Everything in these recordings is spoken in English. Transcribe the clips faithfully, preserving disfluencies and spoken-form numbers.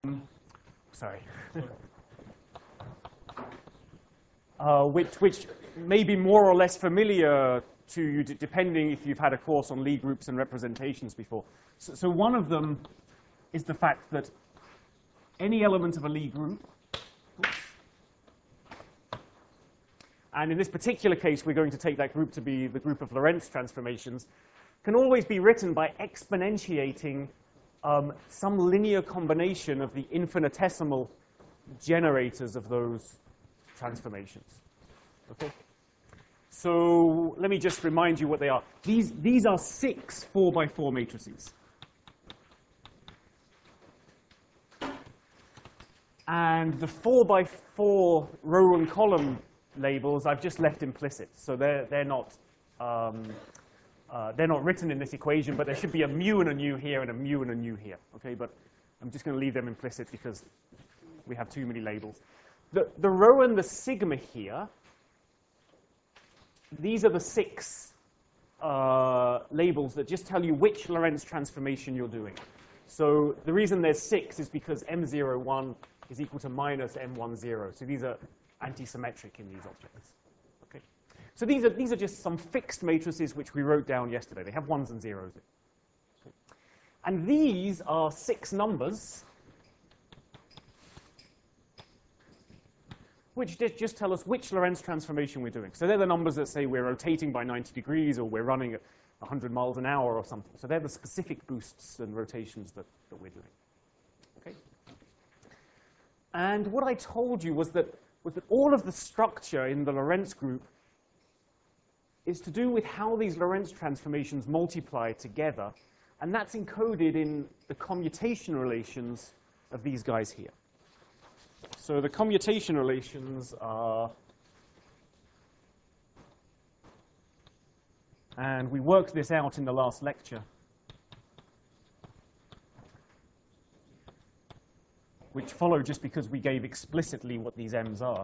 Sorry. uh, which, which may be more or less familiar to you, depending if you've had a course on Lie groups and representations before. So, so one of them is the fact that any element of a Lie group, oops, and in this particular case, we're going to take that group to be the group of Lorentz transformations, can always be written by exponentiating um, some linear combination of the infinitesimal generators of those transformations. Okay? So let me just remind you what they are. These, these are six four by four matrices. And the four by four row and column labels I've just left implicit. So they're, they're, not, um, uh, they're not written in this equation, but there should be a mu and a nu here and a mu and a nu here. Okay, but I'm just going to leave them implicit because we have too many labels. The, the rho and the sigma here, these are the six uh, labels that just tell you which Lorentz transformation you're doing. So the reason there's six is because M zero one is equal to minus M one zero. So these are antisymmetric in these objects. Okay? So these are, these are just some fixed matrices which we wrote down yesterday. They have ones and zeros. Okay? And these are six numbers which just tell us which Lorentz transformation we're doing. So they're the numbers that say we're rotating by ninety degrees or we're running at one hundred miles an hour or something. So they're the specific boosts and rotations that, that we're doing. Okay? And what I told you was that, was that all of the structure in the Lorentz group is to do with how these Lorentz transformations multiply together. And that's encoded in the commutation relations of these guys here. So the commutation relations are, and we worked this out in the last lecture, which follow just because we gave explicitly what these m's are.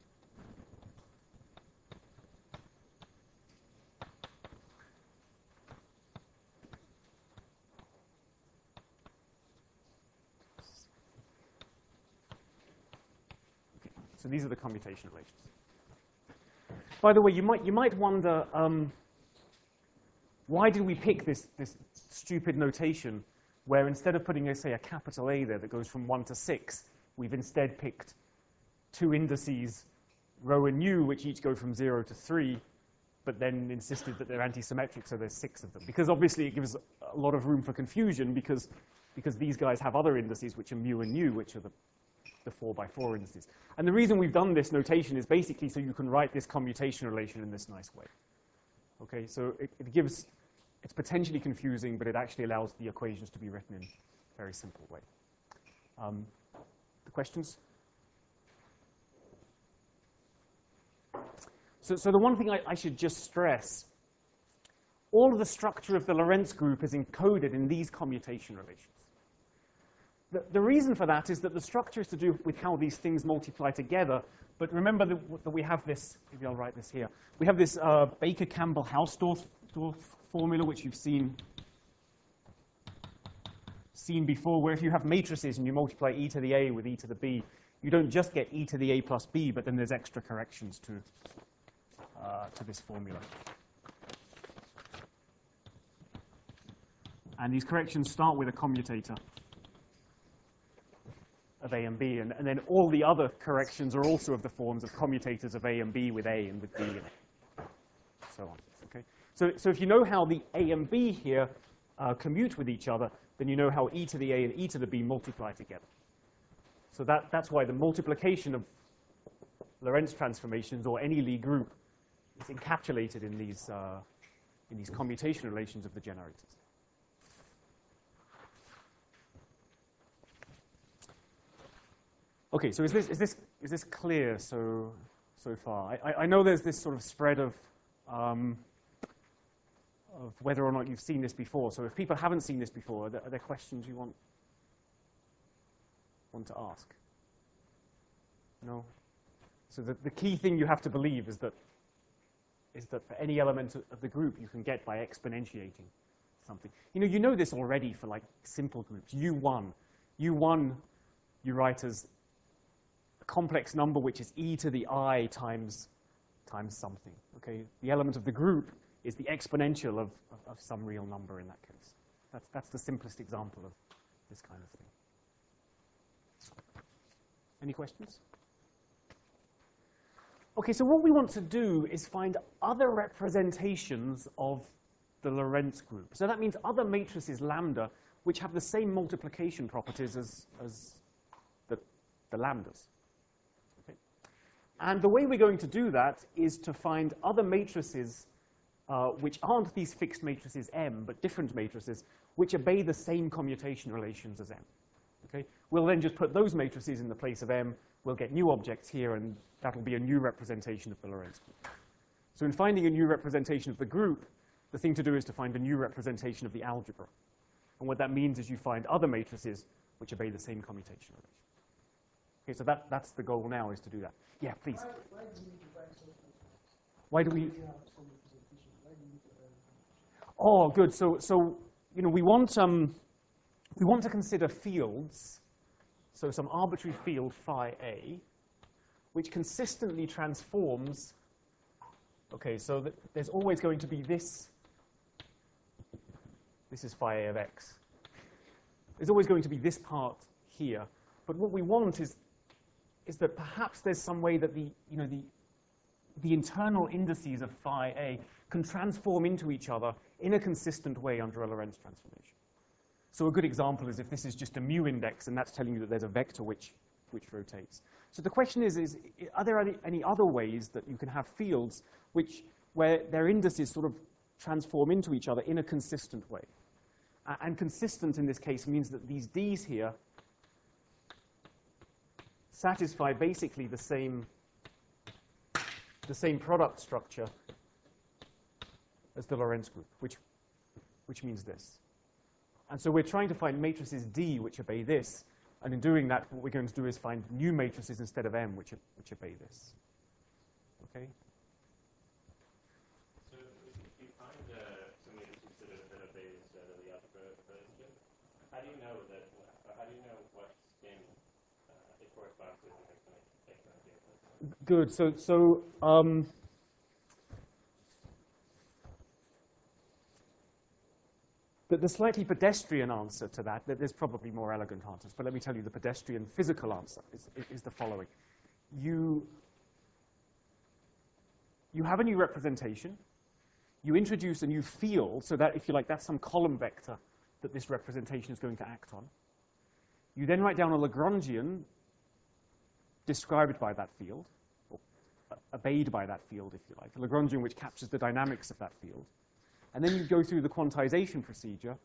So these are the commutation relations. By the way, you might, you might wonder, um, why did we pick this, this stupid notation where instead of putting, say, a capital A there that goes from one to six, we've instead picked two indices, rho and nu, which each go from zero to three, but then insisted that they're antisymmetric, so there's six of them. Because obviously it gives a lot of room for confusion because, because these guys have other indices, which are mu and nu, which are the the four by four indices. And the reason we've done this notation is basically so you can write this commutation relation in this nice way. Okay, so it, it gives, it's potentially confusing, but it actually allows the equations to be written in a very simple way. Um, the questions? So, so the one thing I, I should just stress, all of the structure of the Lorentz group is encoded in these commutation relations. The, the reason for that is that the structure is to do with how these things multiply together. But remember that, that we have this, maybe I'll write this here. We have this uh, Baker-Campbell-Hausdorff formula, which you've seen, seen before, where if you have matrices and you multiply e to the a with e to the b, you don't just get e to the a plus b, but then there's extra corrections to, uh, to this formula. And these corrections start with a commutator of A and B, and, and then all the other corrections are also of the forms of commutators of A and B with A and with B and so on. Okay? So, so if you know how the A and B here uh, commute with each other, then you know how e to the A and e to the B multiply together. So that, that's why the multiplication of Lorentz transformations or any Lie group is encapsulated in these, uh, in these commutation relations of the generators. Okay, so is this, is this, is this clear so, so far? I, I know there's this sort of spread of, um, of whether or not you've seen this before. So if people haven't seen this before, are there, are there questions you want, want to ask? No? So the, the key thing you have to believe is that, is that for any element of the group, you can get by exponentiating something. You know, you know this already for like simple groups. U one. U one you write as a complex number which is e to the I times, times something. Okay? The element of the group is the exponential of, of, of some real number in that case. That's, that's the simplest example of this kind of thing. Any questions? Okay, so what we want to do is find other representations of the Lorentz group. So that means other matrices lambda which have the same multiplication properties as, as the, the lambdas. Okay? And the way we're going to do that is to find other matrices uh, which aren't these fixed matrices M, but different matrices which obey the same commutation relations as M. Okay? We'll then just put those matrices in the place of M. We'll get new objects here, and that'll be a new representation of the Lorentz group. So in finding a new representation of the group, the thing to do is to find a new representation of the algebra. And what that means is you find other matrices which obey the same commutation relation. Okay, so that, that's the goal now, is to do that. Yeah, please. Why, why do you need to write so much? Why do we? Yeah, some representation. Why do you need to write? Oh, good. So, so you know, we want um, we want to consider fields. So some arbitrary field phi a, which consistently transforms. Okay, so that there's always going to be this. This is phi a of x. There's always going to be this part here. But what we want is, is that perhaps there's some way that the, you know, the, the internal indices of phi a can transform into each other in a consistent way under a Lorentz transformation. So a good example is if this is just a mu index, and that's telling you that there's a vector which, which rotates. So the question is, is, are there any, any other ways that you can have fields which, where their indices sort of transform into each other in a consistent way? Uh, and consistent in this case means that these d's here satisfy basically the same, the same product structure as the Lorentz group, which, which means this. And so we're trying to find matrices D which obey this. And in doing that, what we're going to do is find new matrices instead of M which, which obey this. Okay? So if you find uh, some matrices that, are, that obey this uh, the algebra version, how do you know that? How do you know what spin uh, it corresponds to? Good. So, so um, the, the slightly pedestrian answer to that, that there's probably more elegant answers, but let me tell you the pedestrian physical answer is, is the following. You, you have a new representation. You introduce a new field, so that, if you like, that's some column vector that this representation is going to act on. You then write down a Lagrangian described by that field, or obeyed by that field, if you like, a Lagrangian which captures the dynamics of that field. And then you go through the quantization procedure.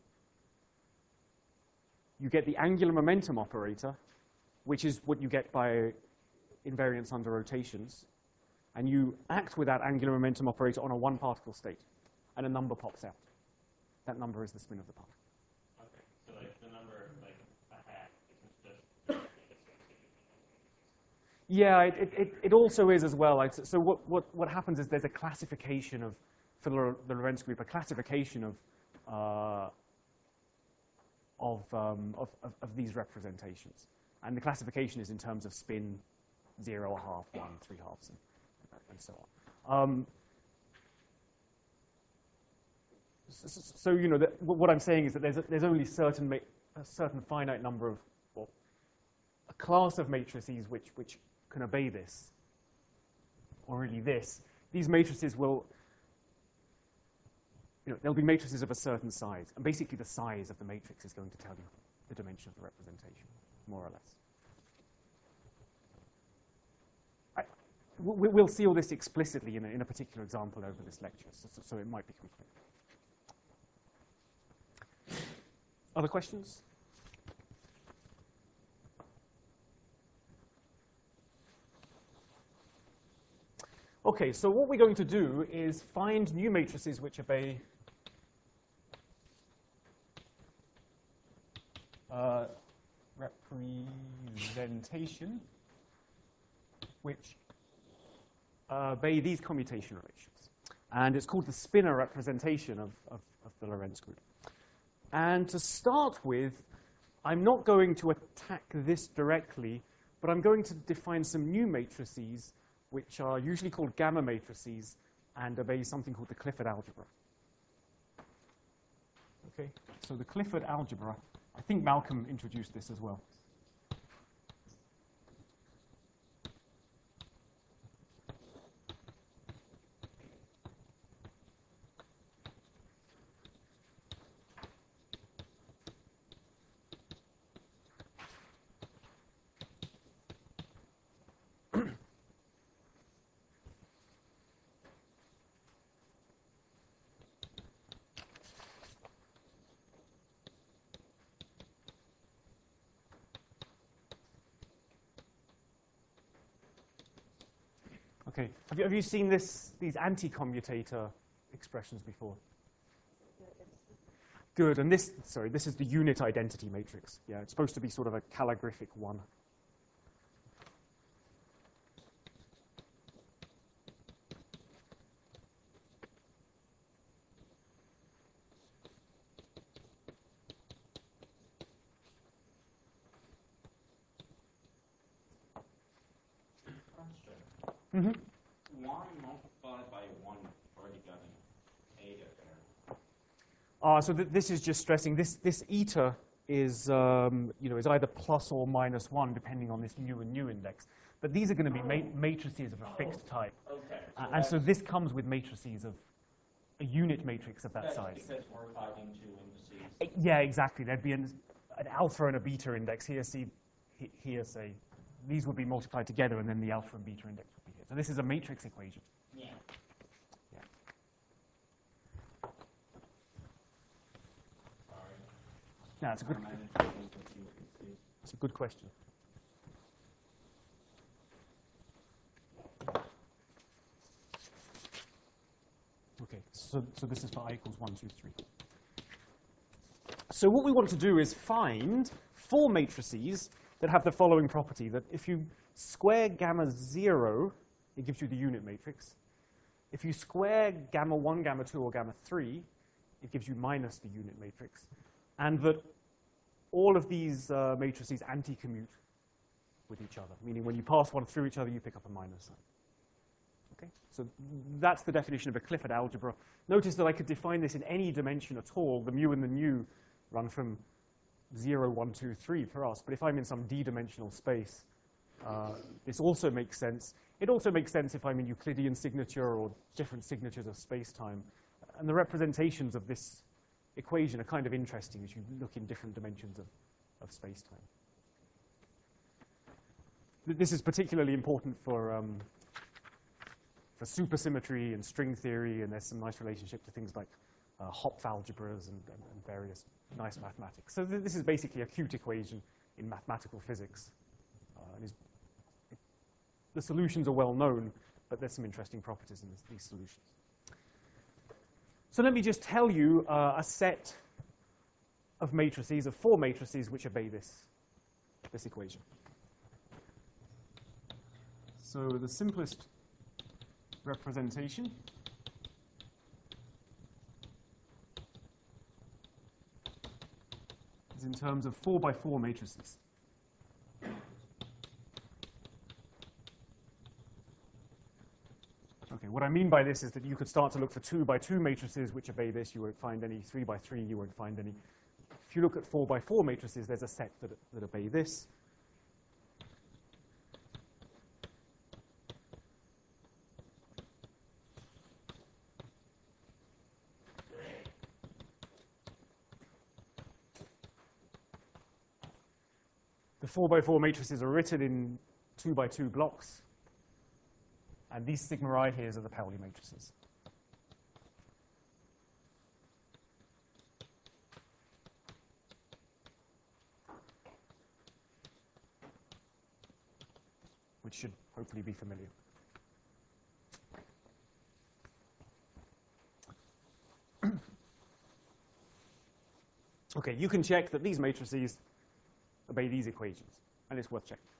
You get the angular momentum operator, which is what you get by invariance under rotations. And you act with that angular momentum operator on a one-particle state, and a number pops out. That number is the spin of the particle. Okay, so like the number, like a hat, it's just. Yeah, it, it, it also is as well. Like, so what, what, what happens is there's a classification of, for the Lorentz group, a classification of, uh, of, um, of, of, of these representations. And the classification is in terms of spin, zero, a half, one, three halves, and, and so on. Um, so, so, you know, the, what I'm saying is that there's, a, there's only certain ma a certain finite number of, or a class of matrices which, which can obey this, or really this. These matrices will, you know, there'll be matrices of a certain size. And basically the size of the matrix is going to tell you the dimension of the representation, more or less. I, we, we'll see all this explicitly in a, in a particular example over this lecture, so, so, so it might become clear. Other questions? Okay, so what we're going to do is find new matrices which obey uh, representation, which uh, obey these commutation relations. And it's called the spinor representation of, of, of the Lorentz group. And to start with, I'm not going to attack this directly, but I'm going to define some new matrices, which are usually called gamma matrices, and obey something called the Clifford algebra. Okay, so the Clifford algebra, I think Malcolm introduced this as well. Okay, have you, have you seen this, these anti-commutator expressions before? Good, and this, sorry, this is the unit identity matrix. Yeah, it's supposed to be sort of a calligraphic one. Mm-hmm. Why multiply by one already got an eta there? Uh, so th this is just stressing this. This eta is, um, you know, is either plus or minus one depending on this mu and nu index. But these are going to be ma matrices of a fixed type, Okay. uh, and so this comes with matrices of a unit matrix of that that's size. because we're talking two indices. Uh, Yeah, exactly. There'd be an, an alpha and a beta index here. See, he- here, say, these would be multiplied together, and then the alpha and beta index would be here. So this is a matrix equation. Yeah. Yeah. Sorry. Now, it's a good, I managed to link with two indices. it's a good question. Okay, so, so this is for I equals one, two, three. So what we want to do is find four matrices that have the following property, that if you square gamma zero, it gives you the unit matrix. If you square gamma one, gamma two, or gamma three, it gives you minus the unit matrix. And that all of these uh, matrices anti-commute with each other, meaning when you pass one through each other, you pick up a minus sign. Okay, so that's the definition of a Clifford algebra. Notice that I could define this in any dimension at all. The mu and the nu run from zero, one, two, three for us. But if I'm in some d-dimensional space, uh, this also makes sense. It also makes sense if I'm in Euclidean signature or different signatures of space-time. And the representations of this equation are kind of interesting as you look in different dimensions of, of space-time. This is particularly important for, um, for supersymmetry and string theory, and there's some nice relationship to things like uh, Hopf algebras and, and, and various nice mathematics. So th this is basically a cute equation in mathematical physics. Uh, and is, it, the solutions are well known, but there's some interesting properties in this, these solutions. So let me just tell you uh, a set of matrices, of four matrices, which obey this, this equation. So the simplest representation is in terms of four by four matrices. Okay, what I mean by this is that you could start to look for two by two matrices which obey this. You won't find any. Three by three, you won't find any. If you look at four by four matrices, there's a set that, that obey this. The four by four matrices are written in two by two blocks. And these sigma I here are the Pauli matrices. Which should hopefully be familiar. Okay, you can check that these matrices obey these equations, and it's worth checking.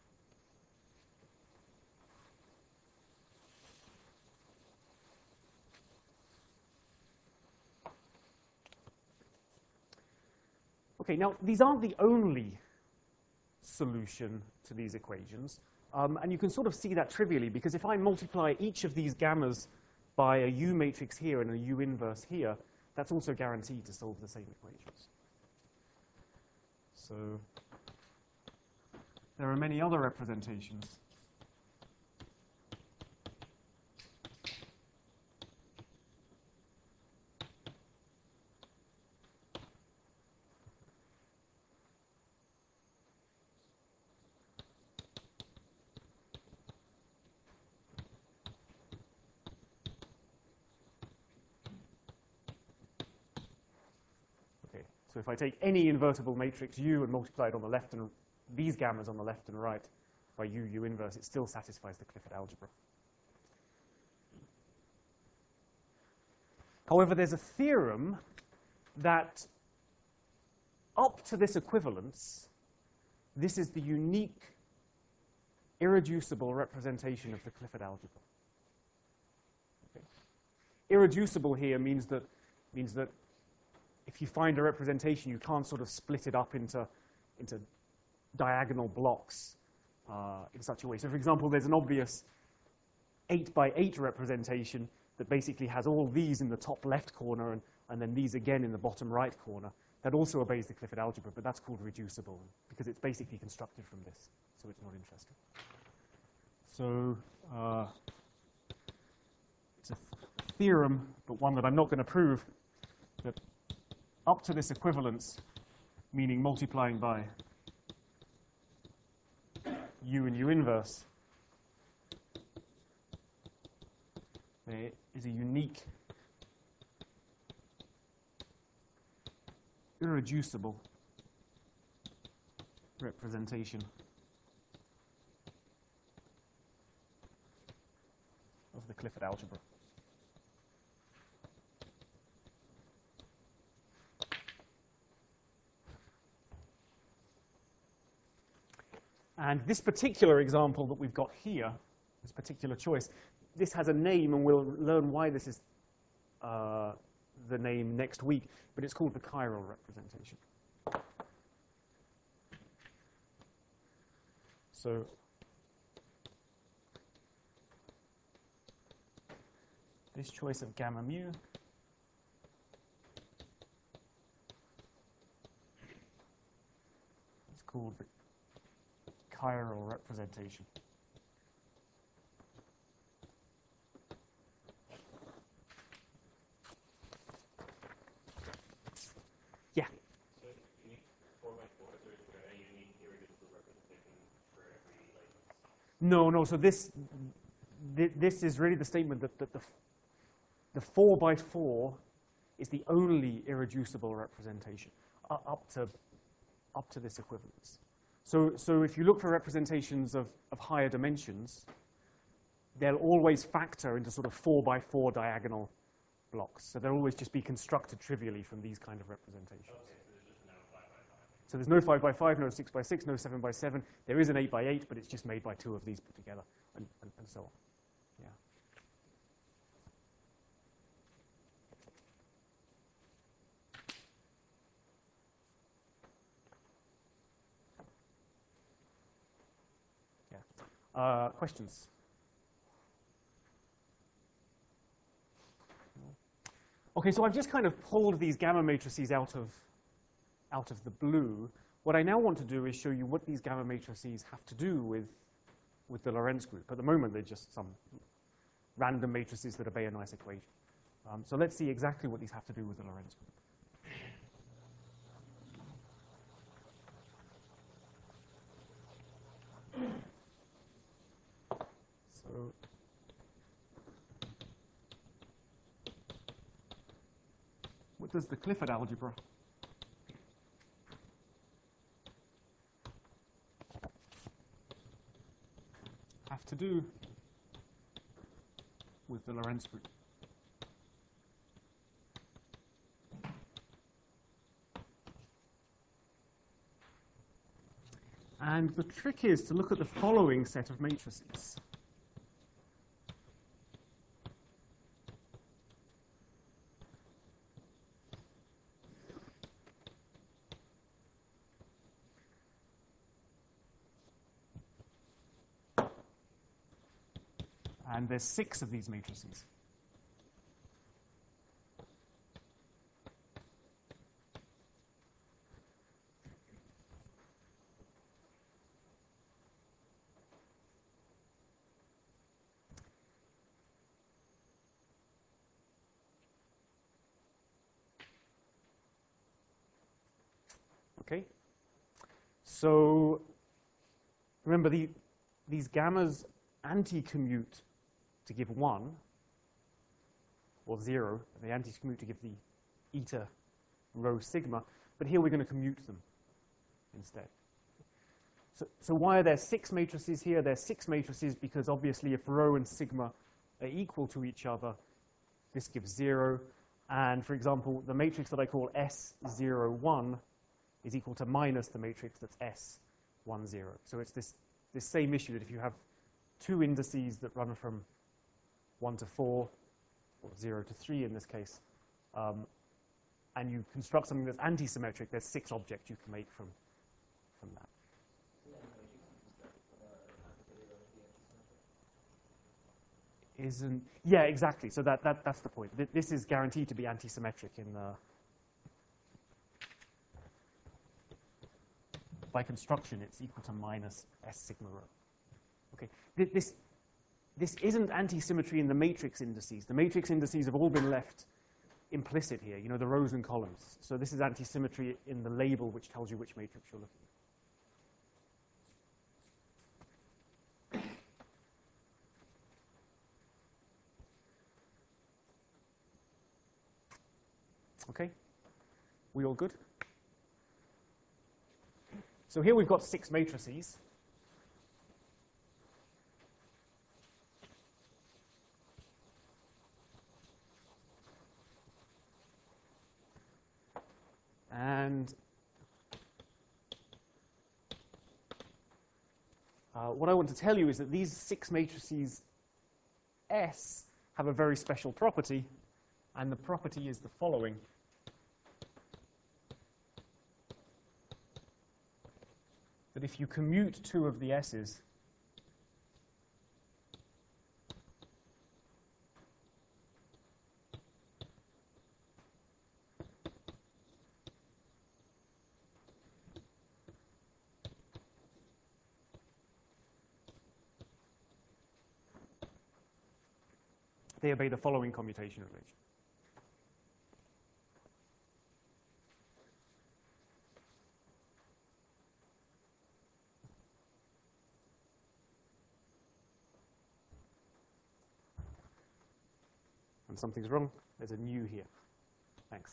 Okay, now these aren't the only solution to these equations. Um, and you can sort of see that trivially, because if I multiply each of these gammas by a U matrix here and a U inverse here, that's also guaranteed to solve the same equations. So there are many other representations. So if I take any invertible matrix U and multiply it on the left and these gammas on the left and right by U, U inverse, it still satisfies the Clifford algebra. However, there's a theorem that up to this equivalence, this is the unique, irreducible representation of the Clifford algebra. Okay. Irreducible here means that, means that if you find a representation, you can't sort of split it up into, into diagonal blocks uh, in such a way. So for example, there's an obvious eight by eight representation that basically has all these in the top left corner and, and then these again in the bottom right corner. That also obeys the Clifford algebra, but that's called reducible because it's basically constructed from this, so it's not interesting. So uh, it's a th theorem, but one that I'm not going to prove, that up to this equivalence, meaning multiplying by U and U inverse, there is a unique, irreducible representation of the Clifford algebra. And this particular example that we've got here, this particular choice, this has a name, and we'll learn why this is uh, the name next week, but it's called the chiral representation. So this choice of gamma mu is called the chiral representation. Yeah. So unique four by four, or is there a unique irreducible representation for every like? No, no. So this th this is really the statement that, that the the four by four is the only irreducible representation uh, up to up to this equivalence. So, so if you look for representations of, of higher dimensions, they'll always factor into sort of four by four diagonal blocks. So they'll always just be constructed trivially from these kind of representations. Okay, so there's just no five by five. So there's no five by five, no six by six, no seven by seven. There is an eight by eight, but it's just made by two of these put together, and, and, and so on. Yeah. Uh, questions? Okay, so I've just kind of pulled these gamma matrices out of, out of the blue. What I now want to do is show you what these gamma matrices have to do with, with the Lorentz group. At the moment, they're just some random matrices that obey a nice equation. Um, so let's see exactly what these have to do with the Lorentz group. So what does the Clifford algebra have to do with the Lorentz group? And the trick is to look at the following set of matrices. And there's six of these matrices. Okay. So remember, the, these gammas anti-commute to give one, or zero, they anti-commute to give the eta rho sigma, but here we're going to commute them instead. So, so why are there six matrices here? There's six matrices because obviously if rho and sigma are equal to each other, this gives zero. And for example, the matrix that I call S zero one is equal to minus the matrix that's S one zero. So it's this, this same issue that if you have two indices that run from one to four, or zero to three in this case, um, and you construct something that's anti-symmetric, there's six objects you can make from, from that. Isn't, yeah, exactly. So that, that, that's the point. Th this is guaranteed to be anti-symmetric in the, by construction, it's equal to minus S sigma rho. Okay, Th this, this isn't anti-symmetry in the matrix indices. The matrix indices have all been left implicit here, you know, the rows and columns. So this is anti-symmetry in the label, which tells you which matrix you're looking at. Okay, we all good? So here we've got six matrices. And uh, what I want to tell you is that these six matrices S have a very special property, and the property is the following. That if you commute two of the S's, they obey the following commutation relation. And something's wrong. There's a new here. Thanks.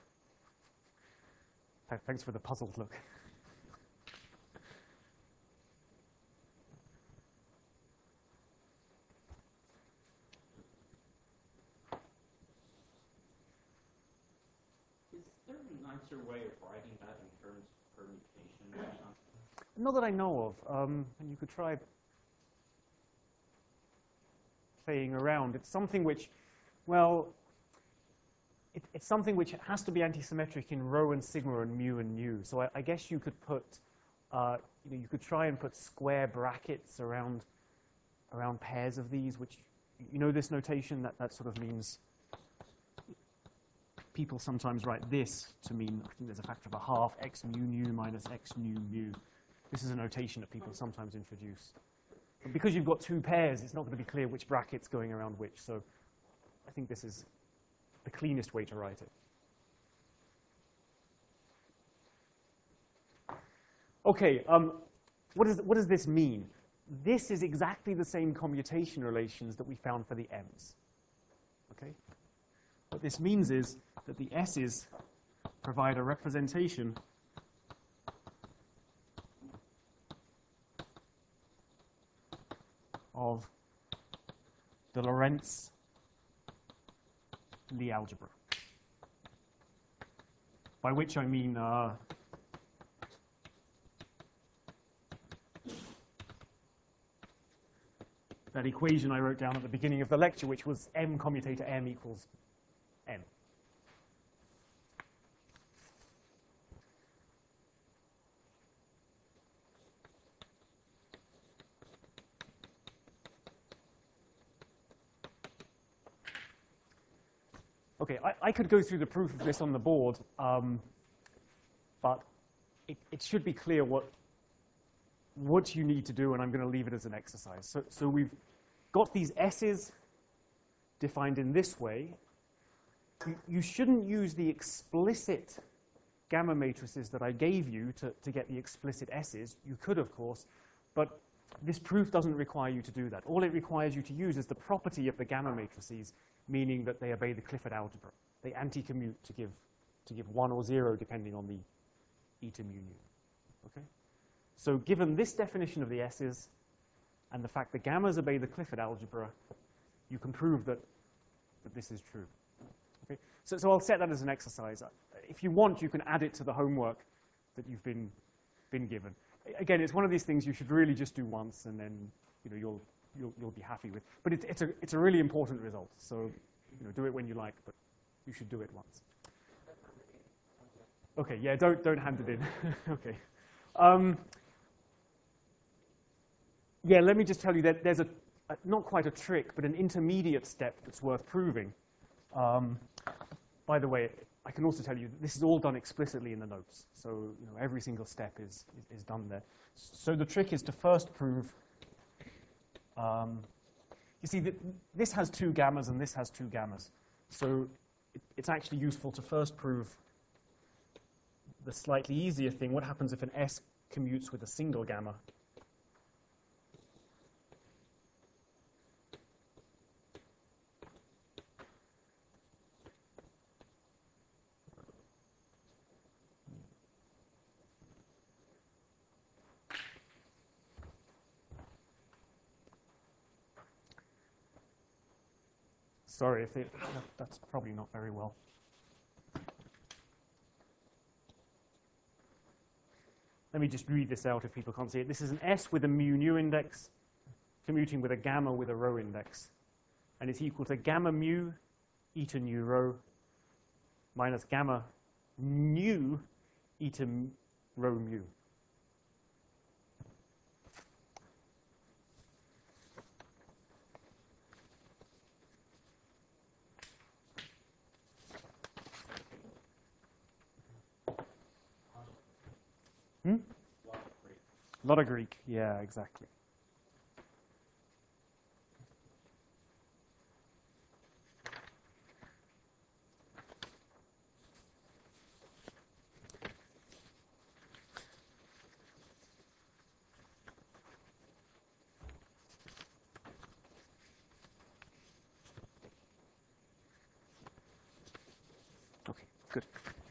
Th thanks for the puzzled look. Is there a nicer way of writing that in terms of permutation or something? Not that I know of. Um, and you could try playing around. It's something which, well, it, it's something which has to be anti-symmetric in rho and sigma and mu and nu. So I, I guess you could put, uh, you know, you could try and put square brackets around around pairs of these, which, you know, this notation that that sort of means. People sometimes write this to mean, I think there's a factor of a half, x mu nu minus x nu mu. This is a notation that people sometimes introduce. But because you've got two pairs, it's not going to be clear which bracket's going around which. So I think this is the cleanest way to write it. Okay, um, what, is, what does this mean? This is exactly the same commutation relations that we found for the m's. Okay? What this means is that the s's provide a representation of the Lorentz Lie algebra, by which I mean uh, that equation I wrote down at the beginning of the lecture, which was m commutator m equals m. Okay, I, I could go through the proof of this on the board, um, but it, it should be clear what, what you need to do, and I'm going to leave it as an exercise. So, so we've got these S's defined in this way. You, you shouldn't use the explicit gamma matrices that I gave you to, to get the explicit S's. You could, of course, but this proof doesn't require you to do that. All it requires you to use is the property of the gamma matrices, meaning that they obey the Clifford algebra. They anti-commute to give, to give one or zero, depending on the eta mu nu. Okay? So given this definition of the S's and the fact that gammas obey the Clifford algebra, you can prove that, that this is true. Okay? So, so I'll set that as an exercise. If you want, you can add it to the homework that you've been, been given. Again, it's one of these things you should really just do once, and then you know, you'll, you'll, you'll be happy with. But it's, it's, a, it's a really important result. So you know, do it when you like, but you should do it once. OK, yeah, don't, don't hand it in. OK. Um, yeah, let me just tell you that there's a, a, not quite a trick, but an intermediate step that's worth proving. Um, by the way, I can also tell you that this is all done explicitly in the notes. So you know, every single step is, is, is done there. So the trick is to first prove, um, you see, that this has two gammas and this has two gammas. So it, it's actually useful to first prove the slightly easier thing. What happens if an S commutes with a single gamma? Sorry, if it, that, that's probably not very well. Let me just read this out if people can't see it. This is an S with a mu nu index commuting with a gamma with a rho index. And it's equal to gamma mu eta nu rho minus gamma nu eta rho mu. Hmm? A lot of Greek. A lot of Greek, yeah, exactly. Okay, good.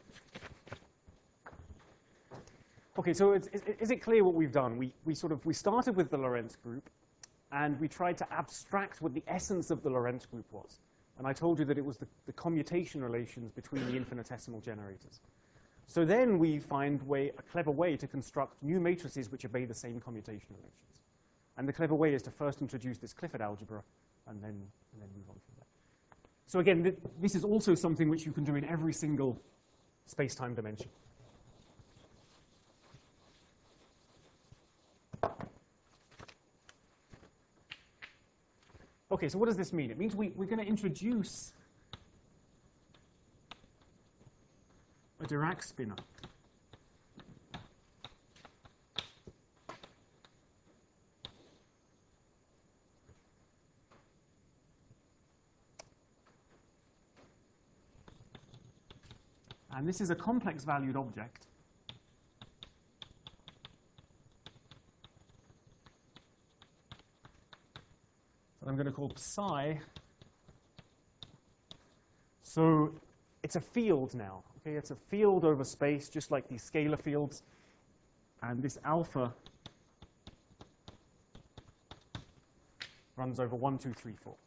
Okay, so it's, is, is it clear what we've done? We, we sort of, we started with the Lorentz group, and we tried to abstract what the essence of the Lorentz group was. And I told you that it was the, the commutation relations between the infinitesimal generators. So then we find way, a clever way to construct new matrices which obey the same commutation relations. And the clever way is to first introduce this Clifford algebra, and then, and then move on from there. So again, th this is also something which you can do in every single space-time dimension. Okay, so what does this mean? It means we, we're going to introduce a Dirac spinor. And this is a complex valued object. I'm going to call psi. So it's a field now. Okay, it's a field over space, just like these scalar fields. And this alpha runs over one, two, three, four.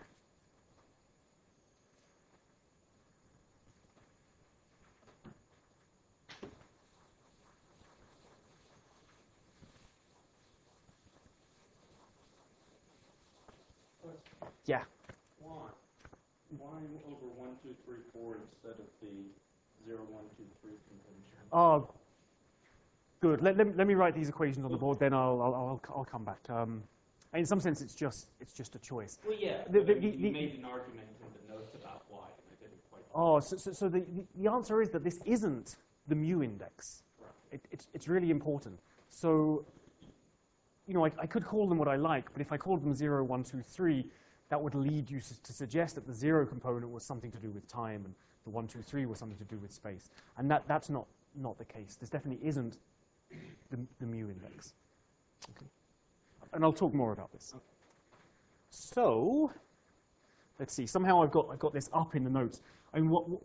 Yeah. Why? Why over one, two, three, four instead of the zero, one, two, three convention? Oh, good. Let, let, let me write these equations on the board, then I'll, I'll, I'll, I'll come back. Um, in some sense, it's just, it's just a choice. Well, yeah. The, but the, I mean, the, you made an argument in the notes about why, and I didn't quite Oh, so, so, so the, the- the answer is that this isn't the mu index. It, it's, it's really important. So, you know, I, I could call them what I like, but if I called them zero, one, two, three, that would lead you s- to suggest that the zero component was something to do with time, and the one, two, three was something to do with space. And that, that's not, not the case. This definitely isn't the, the mu index. Okay. And I'll talk more about this. So, let's see. Somehow I've got, I've got this up in the notes. I mean, what, what,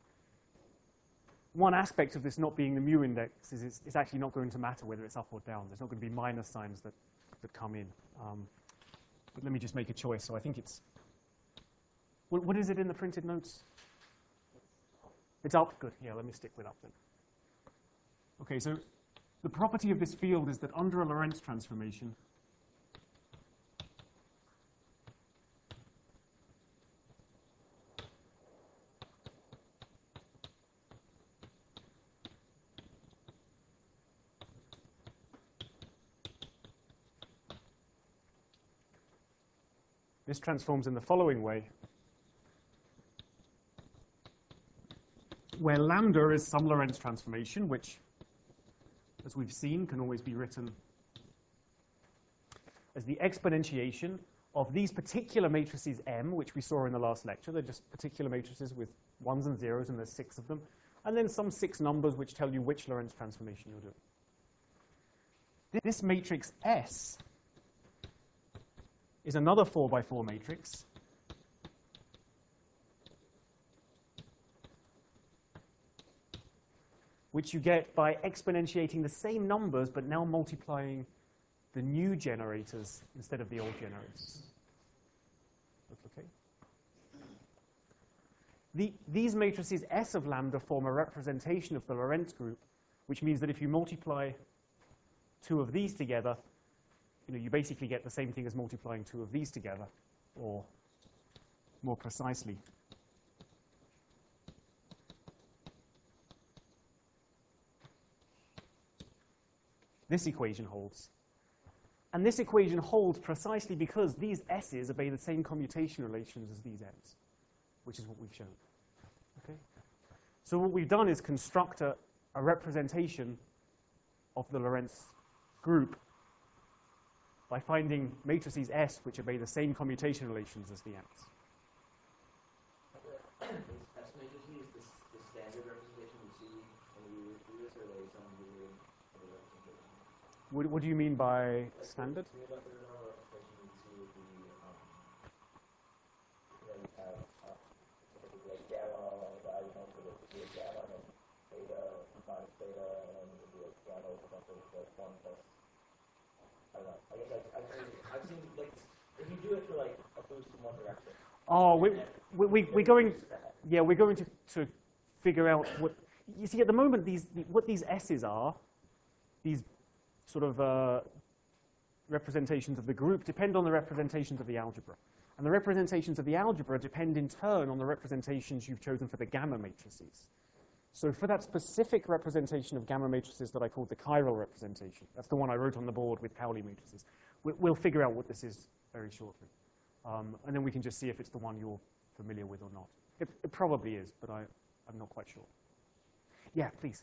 one aspect of this not being the mu index is it's, it's actually not going to matter whether it's up or down. There's not going to be minus signs that, that come in. Um, but let me just make a choice. So I think it's, what, what is it in the printed notes? It's up. Good. Yeah, let me stick with up then. OK, so the property of this field is that under a Lorentz transformation, this transforms in the following way, where lambda is some Lorentz transformation, which, as we've seen, can always be written as the exponentiation of these particular matrices M, which we saw in the last lecture. They're just particular matrices with ones and zeros, and there's six of them, and then some six numbers which tell you which Lorentz transformation you're doing. This matrix S is another four by four matrix which you get by exponentiating the same numbers, but now multiplying the new generators instead of the old generators. That's okay. The, these matrices S of lambda form a representation of the Lorentz group, which means that if you multiply two of these together, you know, you basically get the same thing as multiplying two of these together, or more precisely, this equation holds. And this equation holds precisely because these S's obey the same commutation relations as these M's, which is what we've shown. Okay? So what we've done is construct a, a representation of the Lorentz group by finding matrices S which obey the same commutation relations as the M's. Is S matrices the, the standard representation you see when you do this, or are they some weird other representation? What, what do you mean by standard? So you have the normal representation you see with the, um, you know, you have, uh, typically like gamma along the diagonal, so that you have gamma and then theta minus theta, and then you do like gamma with a bunch of like one plus. I don't know. I guess I've, I've, seen, I've seen, like, if you do it for, like, a boost in one direction. Oh, we, we, we, we're going, yeah, we're going to, to figure out what, you see, at the moment, these, what these S's are, these sort of uh, representations of the group depend on the representations of the algebra. And the representations of the algebra depend, in turn, on the representations you've chosen for the gamma matrices. So for that specific representation of gamma matrices that I called the chiral representation, that's the one I wrote on the board with Pauli matrices, we, we'll figure out what this is very shortly. Um, and then we can just see if it's the one you're familiar with or not. It, it probably is, but I, I'm not quite sure. Yeah, please.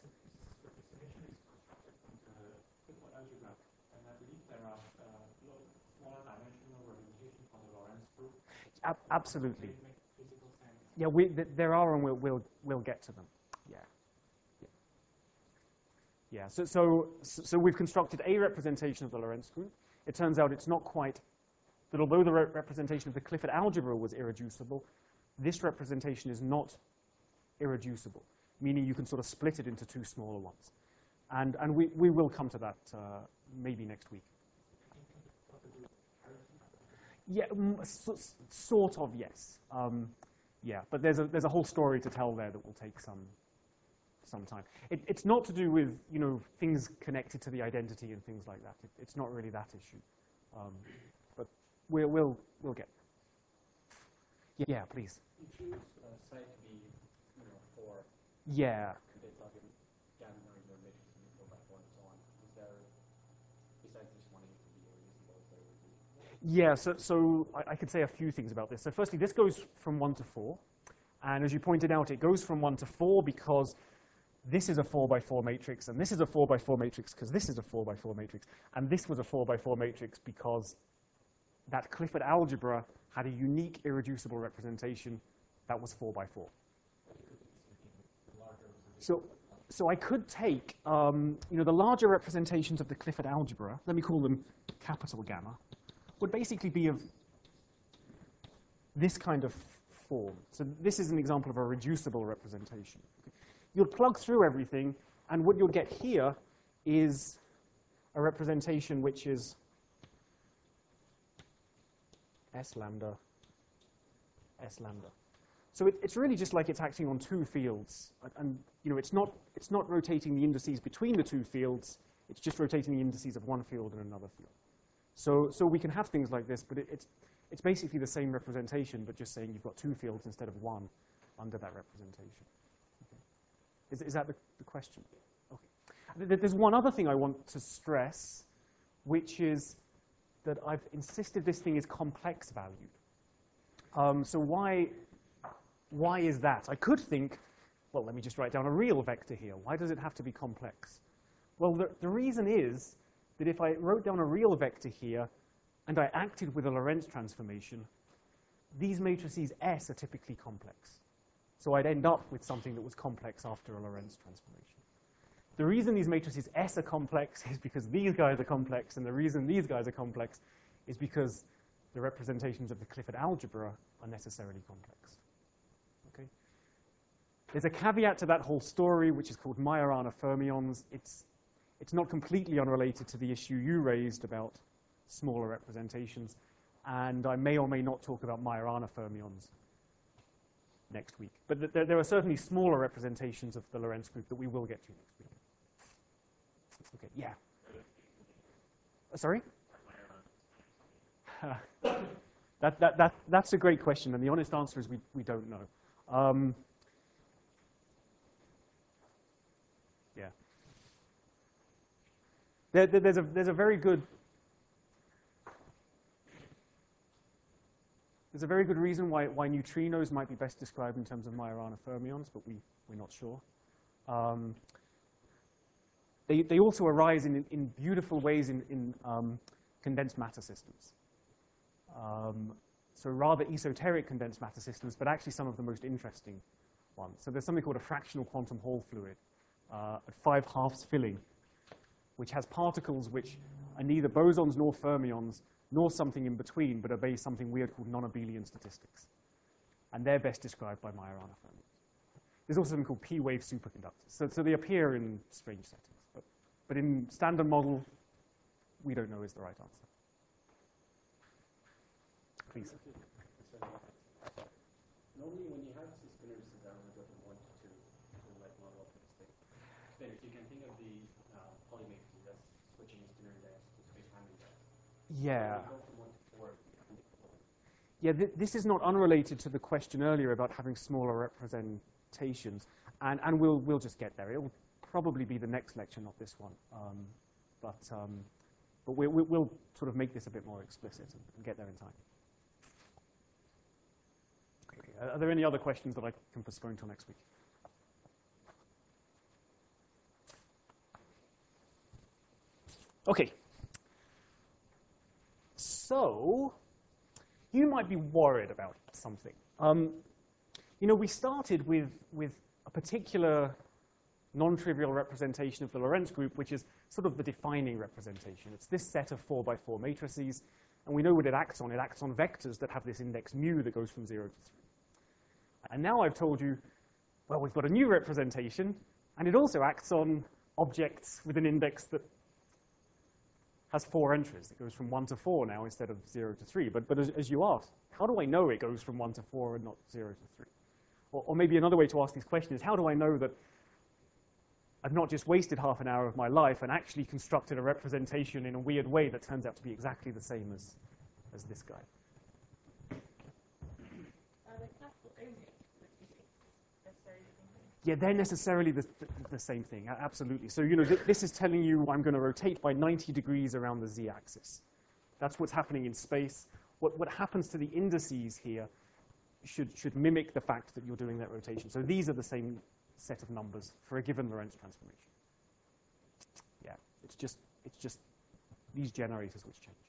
Ab absolutely. Yeah, we, th there are, and we'll, we'll, we'll get to them. Yeah. Yeah. Yeah. So, so, so we've constructed a representation of the Lorentz group. It turns out it's not quite that, although the re representation of the Clifford algebra was irreducible, this representation is not irreducible, meaning you can sort of split it into two smaller ones. And, and we, we will come to that uh, maybe next week. Yeah, so, sort of, yes. Um, yeah, but there's a, there's a whole story to tell there that will take some, some time. It, it's not to do with, you know, things connected to the identity and things like that. It, it's not really that issue. Um, but we'll, we'll, we'll get there. Yeah, please. You choose uh, site to be, you know, four. Yeah. They plug in gamma or matrix and four by four and so on. Is there, besides just wanting it to be irreducible, is there would be? Yeah, so, so I, I could say a few things about this. So firstly, this goes from one to four. And as you pointed out, it goes from one to four because this is a four by four matrix, and this is a four by four matrix because this is a four by four matrix, and this was a four by four matrix because that Clifford algebra had a unique irreducible representation that was four by four. So, so I could take um, you know, the larger representations of the Clifford algebra, let me call them capital gamma, would basically be of this kind of form. So this is an example of a reducible representation. You'll plug through everything, and what you'll get here is a representation which is S lambda, S lambda. So it, it's really just like it's acting on two fields. And, and you know, it's not, it's not rotating the indices between the two fields. It's just rotating the indices of one field and another field. So, so we can have things like this, but it, it's, it's basically the same representation, but just saying you've got two fields instead of one under that representation. Okay. Is, is that the, the question? Okay. There's one other thing I want to stress, which is that I've insisted this thing is complex valued. Um, so why, why is that? I could think, well, let me just write down a real vector here. Why does it have to be complex? Well, the, the reason is that if I wrote down a real vector here and I acted with a Lorentz transformation, these matrices S are typically complex. So I'd end up with something that was complex after a Lorentz transformation. The reason these matrices S are complex is because these guys are complex, and the reason these guys are complex is because the representations of the Clifford algebra are necessarily complex. Okay? There's a caveat to that whole story, which is called Majorana fermions. It's, it's not completely unrelated to the issue you raised about smaller representations, and I may or may not talk about Majorana fermions next week. But th there, there are certainly smaller representations of the Lorentz group that we will get to next week. Okay, yeah. Uh, sorry? that, that, that, that's a great question, and the honest answer is we, we don't know. Um, yeah. There, there, there's, a, there's a very good There's a very good reason why, why neutrinos might be best described in terms of Majorana fermions, but we, we're not sure. Um, they, they also arise in, in beautiful ways in, in um, condensed matter systems. Um, so rather esoteric condensed matter systems, but actually some of the most interesting ones. So there's something called a fractional quantum Hall fluid uh, at five halves filling, which has particles which are neither bosons nor fermions, nor something in between, but obey something weird called non-abelian statistics. And they're best described by Majorana fermions. There's also something called P-wave superconductors. So, so they appear in strange settings. But, but in standard model, we don't know is the right answer. Please. Normally, when you have system analysis that are from one to two, to like model of the state, then if you can think of the uh, polymatrix that's switching standard index to space-time index. Yeah. Go from one to four. Yeah, th this is not unrelated to the question earlier about having smaller representations, and, and we'll, we'll just get there. It will probably be the next lecture, not this one. Um, but um, but we, we, we'll sort of make this a bit more explicit and, and get there in time. Okay. Are there any other questions that I can postpone until next week? Okay. So, you might be worried about something. Um, you know, we started with, with a particular non-trivial representation of the Lorentz group, which is sort of the defining representation. It's this set of four by four matrices, and we know what it acts on. It acts on vectors that have this index mu that goes from zero to three. And now I've told you, well, we've got a new representation, and it also acts on objects with an index that has four entries. It goes from one to four now instead of zero to three. But, but as, as you asked, how do I know it goes from one to four and not zero to three? Or, or maybe another way to ask this question is, how do I know that I've not just wasted half an hour of my life and actually constructed a representation in a weird way that turns out to be exactly the same as, as this guy? Yeah, they're necessarily the, the, the same thing, absolutely. So, you know, th this is telling you I'm going to rotate by ninety degrees around the z-axis. That's what's happening in space. What, what happens to the indices here should, should mimic the fact that you're doing that rotation. So these are the same set of numbers for a given Lorentz transformation. Yeah, it's just, it's just these generators which change.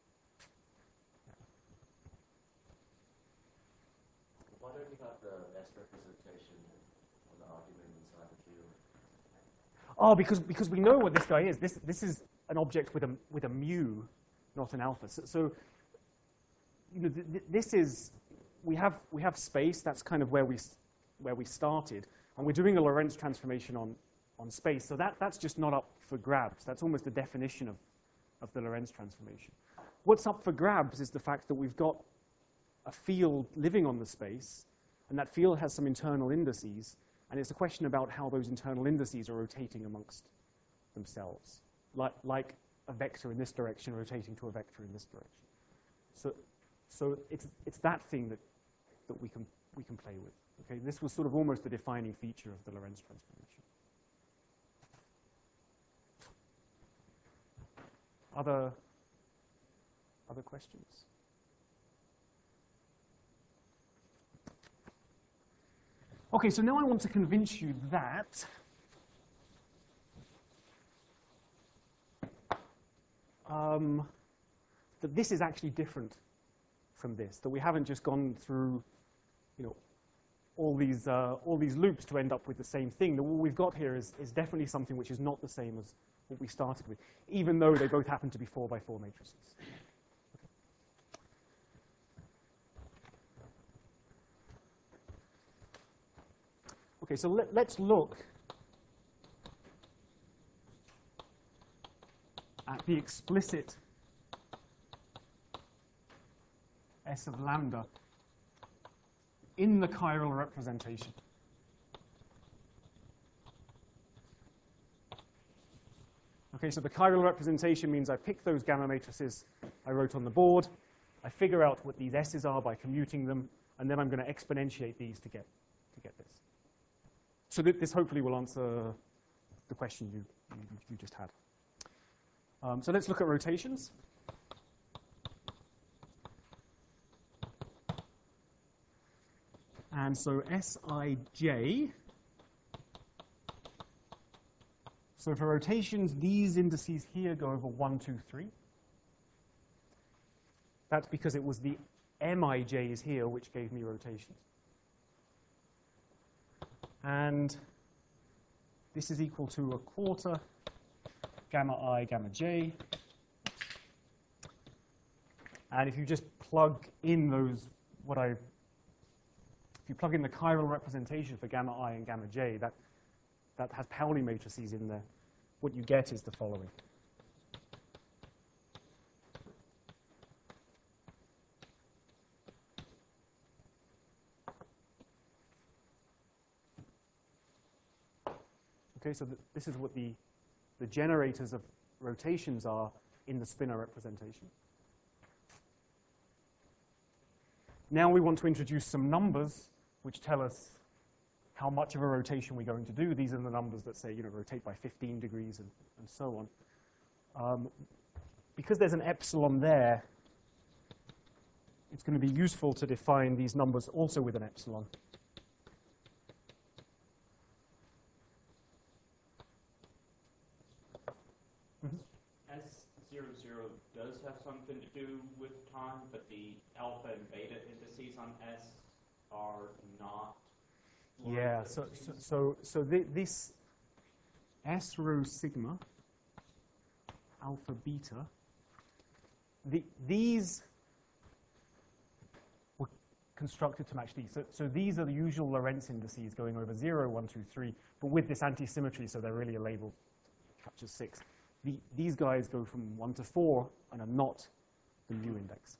Why don't you have the S representation of the argument inside the Q? Oh, because, because we know what this guy is. This, this is an object with a, with a mu, not an alpha. So, so you know, th th this is, we have, we have space. That's kind of where we, where we started. And we're doing a Lorentz transformation on, on space. So that, that's just not up for grabs. That's almost the definition of, of the Lorentz transformation. What's up for grabs is the fact that we've got a field living on the space, and that field has some internal indices, and it's a question about how those internal indices are rotating amongst themselves, like, like a vector in this direction rotating to a vector in this direction. So, so it's, it's that thing that, that we, can, we can play with. Okay? This was sort of almost the defining feature of the Lorentz transformation. Other, other questions? Okay, so now I want to convince you that um, that this is actually different from this, that we haven't just gone through, you know, all these, uh, all these loops to end up with the same thing. That what we've got here is, is definitely something which is not the same as what we started with, even though they both happen to be four by four matrices. Okay, so let, let's look at the explicit S of lambda in the chiral representation. Okay, so the chiral representation means I pick those gamma matrices I wrote on the board, I figure out what these S's are by commuting them, and then I'm going to exponentiate these to get, to get this. So th this hopefully will answer the question you, you, you just had. Um, so let's look at rotations. And so Sij, so for rotations, these indices here go over one, two, three. That's because it was the Mij's here which gave me rotations. And this is equal to a quarter gamma I, gamma j. And if you just plug in those, what I, if you plug in the chiral representation for gamma I and gamma j, that, that has Pauli matrices in there, what you get is the following. Okay, so th this is what the, the generators of rotations are in the spinor representation. Now we want to introduce some numbers which tell us how much of a rotation we're going to do. These are the numbers that say, you know, rotate by fifteen degrees and, and so on. Um, because there's an epsilon there, it's going to be useful to define these numbers also with an epsilon. S zero zero does have something to do with time, but the alpha and beta indices on S are not. Yeah, so, so, so, so th this S rho sigma, alpha beta, the, these were constructed to match these. So, so these are the usual Lorentz indices going over zero, one, two, three, but with this anti-symmetry, so they're really a label captures six. The, these guys go from one to four and are not the mu index.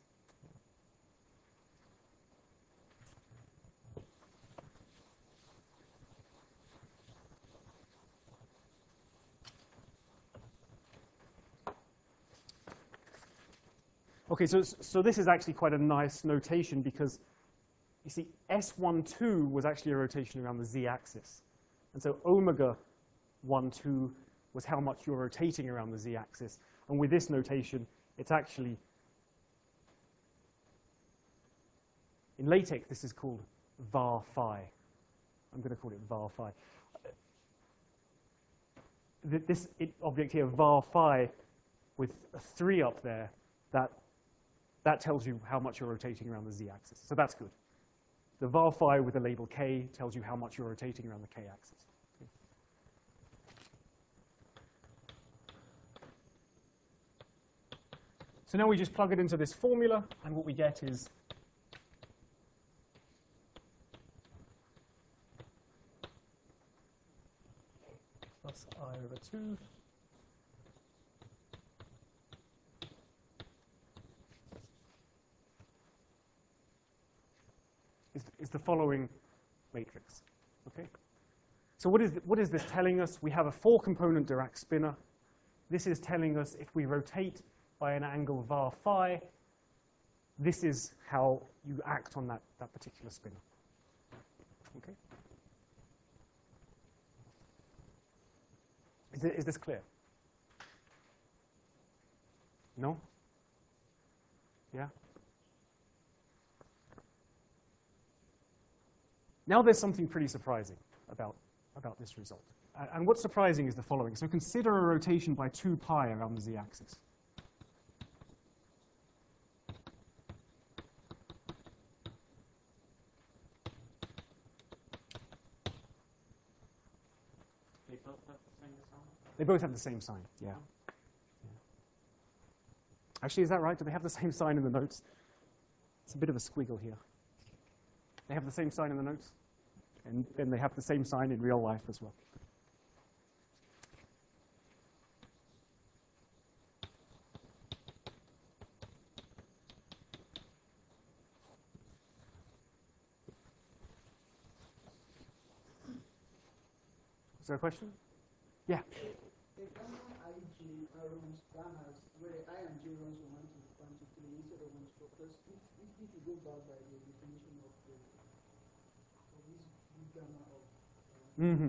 Okay, so, so this is actually quite a nice notation because, you see, S one two was actually a rotation around the z-axis. And so omega one two was how much you're rotating around the z-axis. And with this notation, it's actually In LaTeX, this is called var phi. I'm going to call it var phi. This object here, var phi, with a three up there, that, that tells you how much you're rotating around the z-axis. So that's good. The var phi with the label k tells you how much you're rotating around the k-axis. Okay. So now we just plug it into this formula, and what we get is plus I over two is, is the following matrix. Okay. So what is, th what is this telling us? We have a four-component Dirac spinner. This is telling us if we rotate by an angle var phi, this is how you act on that, that particular spinner. Okay. Is, it, is this clear? No? Yeah? Now there's something pretty surprising about, about this result. Uh, and what's surprising is the following. So consider a rotation by two pi around the z-axis. They both have the same sign? They both have the same sign, yeah. yeah. Actually, is that right? Do they have the same sign in the notes? It's a bit of a squiggle here. They have the same sign in the notes, and then they have the same sign in real life as well. Is there a question? Yeah. The gamma ig runs gammas where I and j runs from one to one to three instead of one to four. Because if, if, if you go back by the definition of the of this big gamma of uh, Mm-hmm.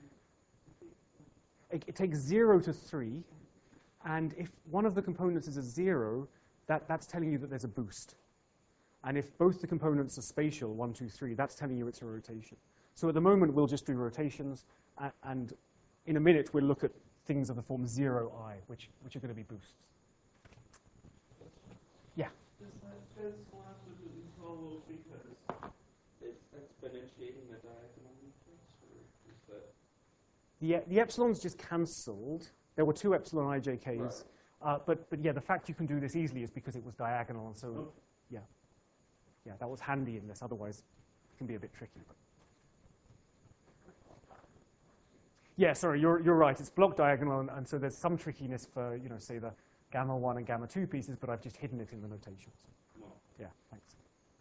It, it takes zero to three, and if one of the components is a zero, that, that's telling you that there's a boost. And if both the components are spatial, one, two, three, that's telling you it's a rotation. So at the moment, we'll just do rotations, and, and in a minute, we'll look at things of the form zero I, which, which are going to be boosts. Yeah? Does that first one have to be followed because it's exponentiating the diagonal matrix, or is that? The, the epsilon's just cancelled. There were two epsilon I J Ks. Right. Uh, but, but yeah, the fact you can do this easily is because it was diagonal, and so, Okay. yeah. Yeah, that was handy in this. Otherwise, it can be a bit tricky. But. Yeah, sorry, you're, you're right. It's block diagonal, and, and so there's some trickiness for, you know, say the gamma one and gamma two pieces, but I've just hidden it in the notations. No. Yeah, thanks.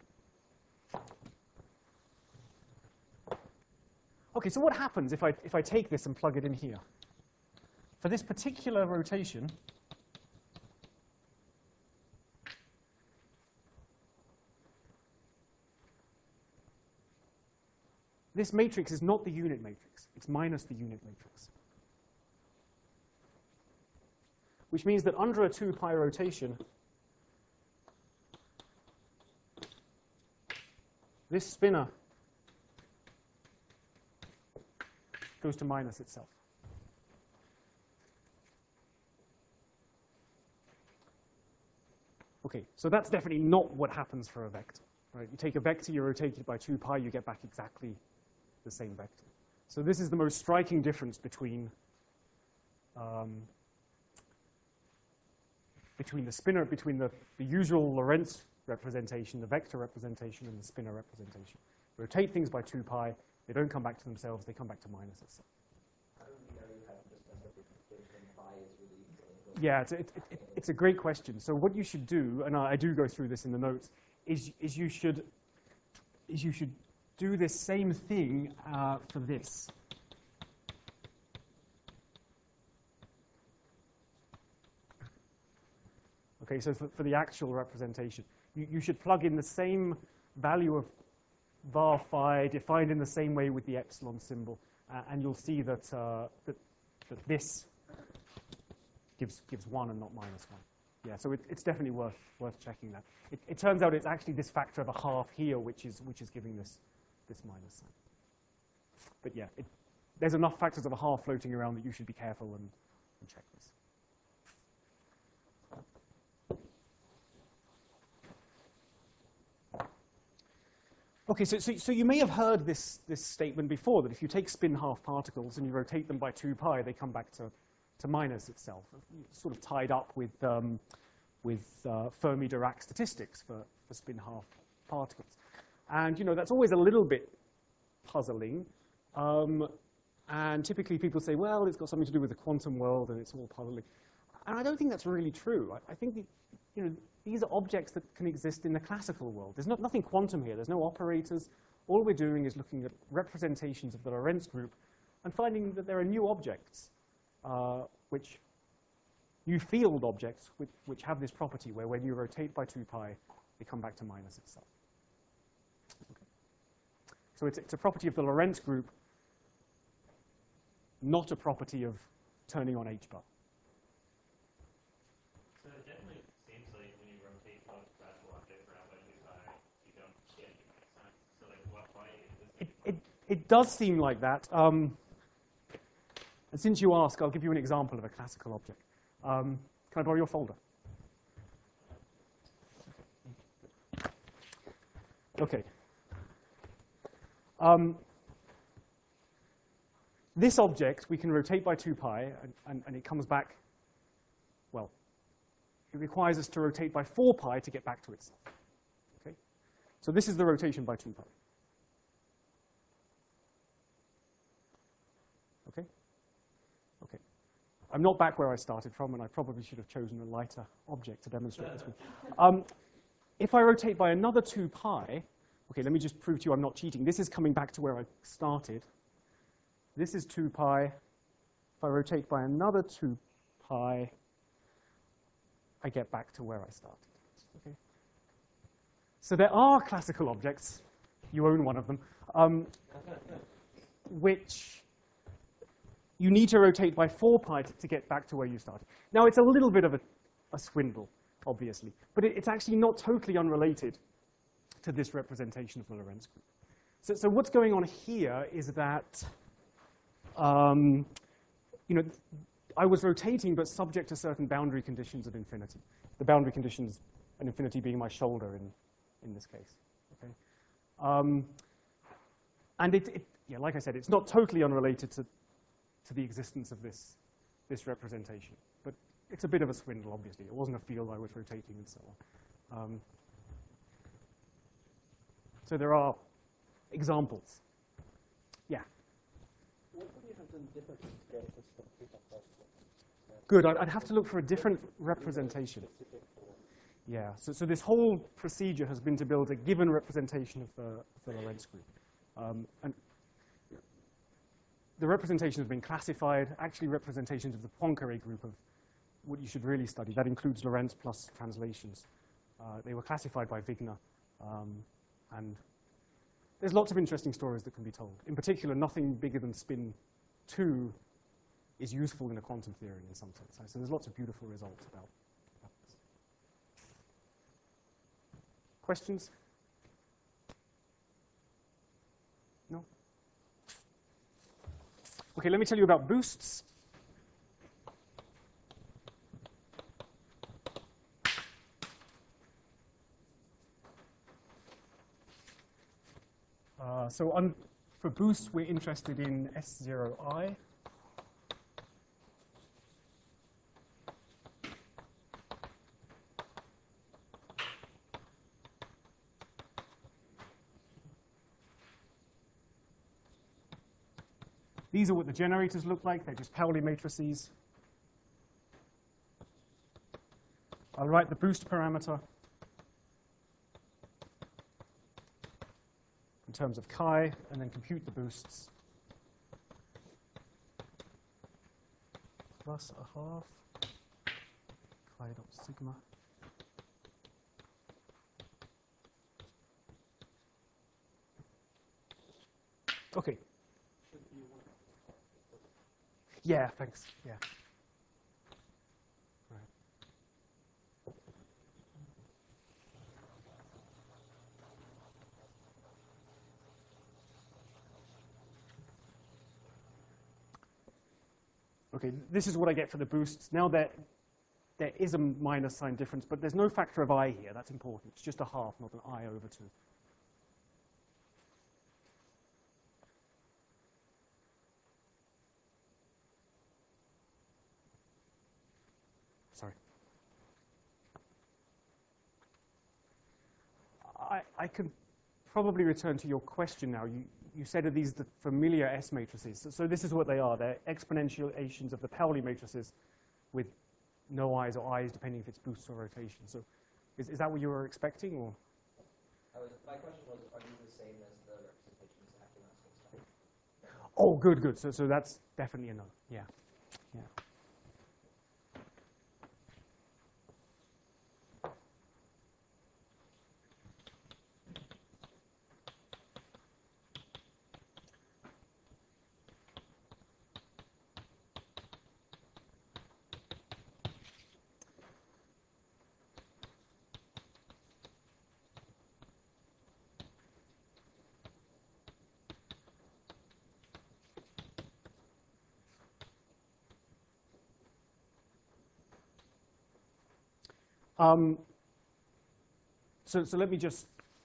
Okay, so what happens if I, if I take this and plug it in here? For this particular rotation, this matrix is not the unit matrix. It's minus the unit matrix. Which means that under a two pi rotation, this spinner goes to minus itself. Okay, so that's definitely not what happens for a vector. Right? You take a vector, you rotate it by two pi, you get back exactly the same vector. So this is the most striking difference between um, between the spinner, between the, the usual Lorentz representation, the vector representation, and the spinner representation. Rotate things by two pi, they don't come back to themselves, they come back to minus itself. How do we know you have just a representation phi is really Yeah, it's a, it, it, it's a great question. So what you should do, and I, I do go through this in the notes, is, is you should is you should do this same thing uh, for this. Okay, so for, for the actual representation, you, you should plug in the same value of var phi defined in the same way with the epsilon symbol, uh, and you'll see that, uh, that, that this gives, gives one and not minus one. Yeah, so it, it's definitely worth worth checking that. It, it turns out it's actually this factor of a half here, which is which is giving this this minus sign. But yeah, it, there's enough factors of a half floating around that you should be careful and, and check this. Okay, so, so, so you may have heard this, this statement before, that if you take spin half particles and you rotate them by two pi, they come back to, to minus itself. It's sort of tied up with, um, with uh, Fermi-Dirac statistics for, for spin half particles. And you know, that's always a little bit puzzling. Um, and typically people say, well, it's got something to do with the quantum world and it's all puzzling. And I don't think that's really true. I, I think the, you know, these are objects that can exist in the classical world. There's not, nothing quantum here. There's no operators. All we're doing is looking at representations of the Lorentz group and finding that there are new objects, uh, which new field objects, which, which have this property where when you rotate by two pi, they come back to minus itself. Okay. So it's, it's a property of the Lorentz group, not a property of turning on H bar. So it definitely seems like when you rotate both classical objects around by two pi, you don't get any signs. So like, what, why is this? It, it, it does seem like that. Um, and since you ask, I'll give you an example of a classical object. Um, can I borrow your folder? Okay. Um, this object we can rotate by two pi, and, and, and it comes back, well, it requires us to rotate by four pi to get back to itself. Okay? So this is the rotation by two pi. Okay? Okay. I'm not back where I started from, and I probably should have chosen a lighter object to demonstrate this with. Um, if I rotate by another two pi, okay, let me just prove to you I'm not cheating. This is coming back to where I started. This is two pi. If I rotate by another two pi, I get back to where I started. Okay? So there are classical objects, you own one of them, um, which you need to rotate by four pi to, to get back to where you started. Now, it's a little bit of a, a swindle, obviously, but it, it's actually not totally unrelated to this representation of the Lorentz group. So, so what's going on here is that, um, you know, I was rotating, but subject to certain boundary conditions of infinity. The boundary conditions, and infinity being my shoulder in, in this case. Okay? Um, and it, it, yeah, like I said, it's not totally unrelated to, to the existence of this, this representation. But it's a bit of a swindle, obviously. It wasn't a field I was rotating and so on. Um, so there are examples. Yeah? What would you have done differently to get this complete possible? Good. I'd, I'd have to look for a different representation. Yeah. So, so this whole procedure has been to build a given representation of the, of the Lorentz group. Um, and the representation has been classified. Actually, representations of the Poincare group of what you should really study. That includes Lorentz plus translations. Uh, they were classified by Wigner. Um, and there's lots of interesting stories that can be told. In particular, nothing bigger than spin two is useful in a quantum theory in some sense. So there's lots of beautiful results about, about this. Questions? No? Okay, let me tell you about boosts. Uh, so on, for boosts, we're interested in S zero I. These are what the generators look like. They're just Pauli matrices. I'll write the boost parameter in terms of chi, and then compute the boosts. Plus a half chi dot sigma. Okay. Yeah, thanks. Yeah. Right. Okay, this is what I get for the boosts. Now there, there is a minus sign difference, but there's no factor of I here. That's important. It's just a half, not an I over two. Sorry. I, I can probably return to your question now. You, you said, are these the familiar S matrices? So, so this is what they are. They're exponentiations of the Pauli matrices with no I's or I's, depending if it's boosts or rotation. So is, is that what you were expecting? Or? I was, my question was, are these the same as the representations acting on space-time? Oh, good, good. So, so that's definitely a no. Yeah, yeah. Um, so, so let me just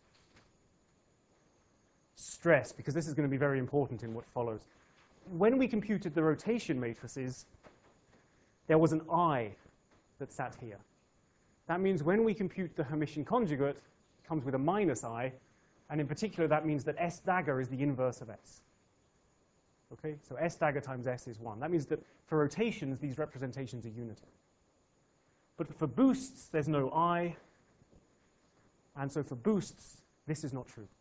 stress, because this is going to be very important in what follows. When we computed the rotation matrices, there was an I that sat here. That means when we compute the Hermitian conjugate, it comes with a minus I, and in particular that means that S dagger is the inverse of S. Okay, so S dagger times S is one. That means that for rotations, these representations are unitary. But for boosts, there's no I, and so for boosts, this is not true.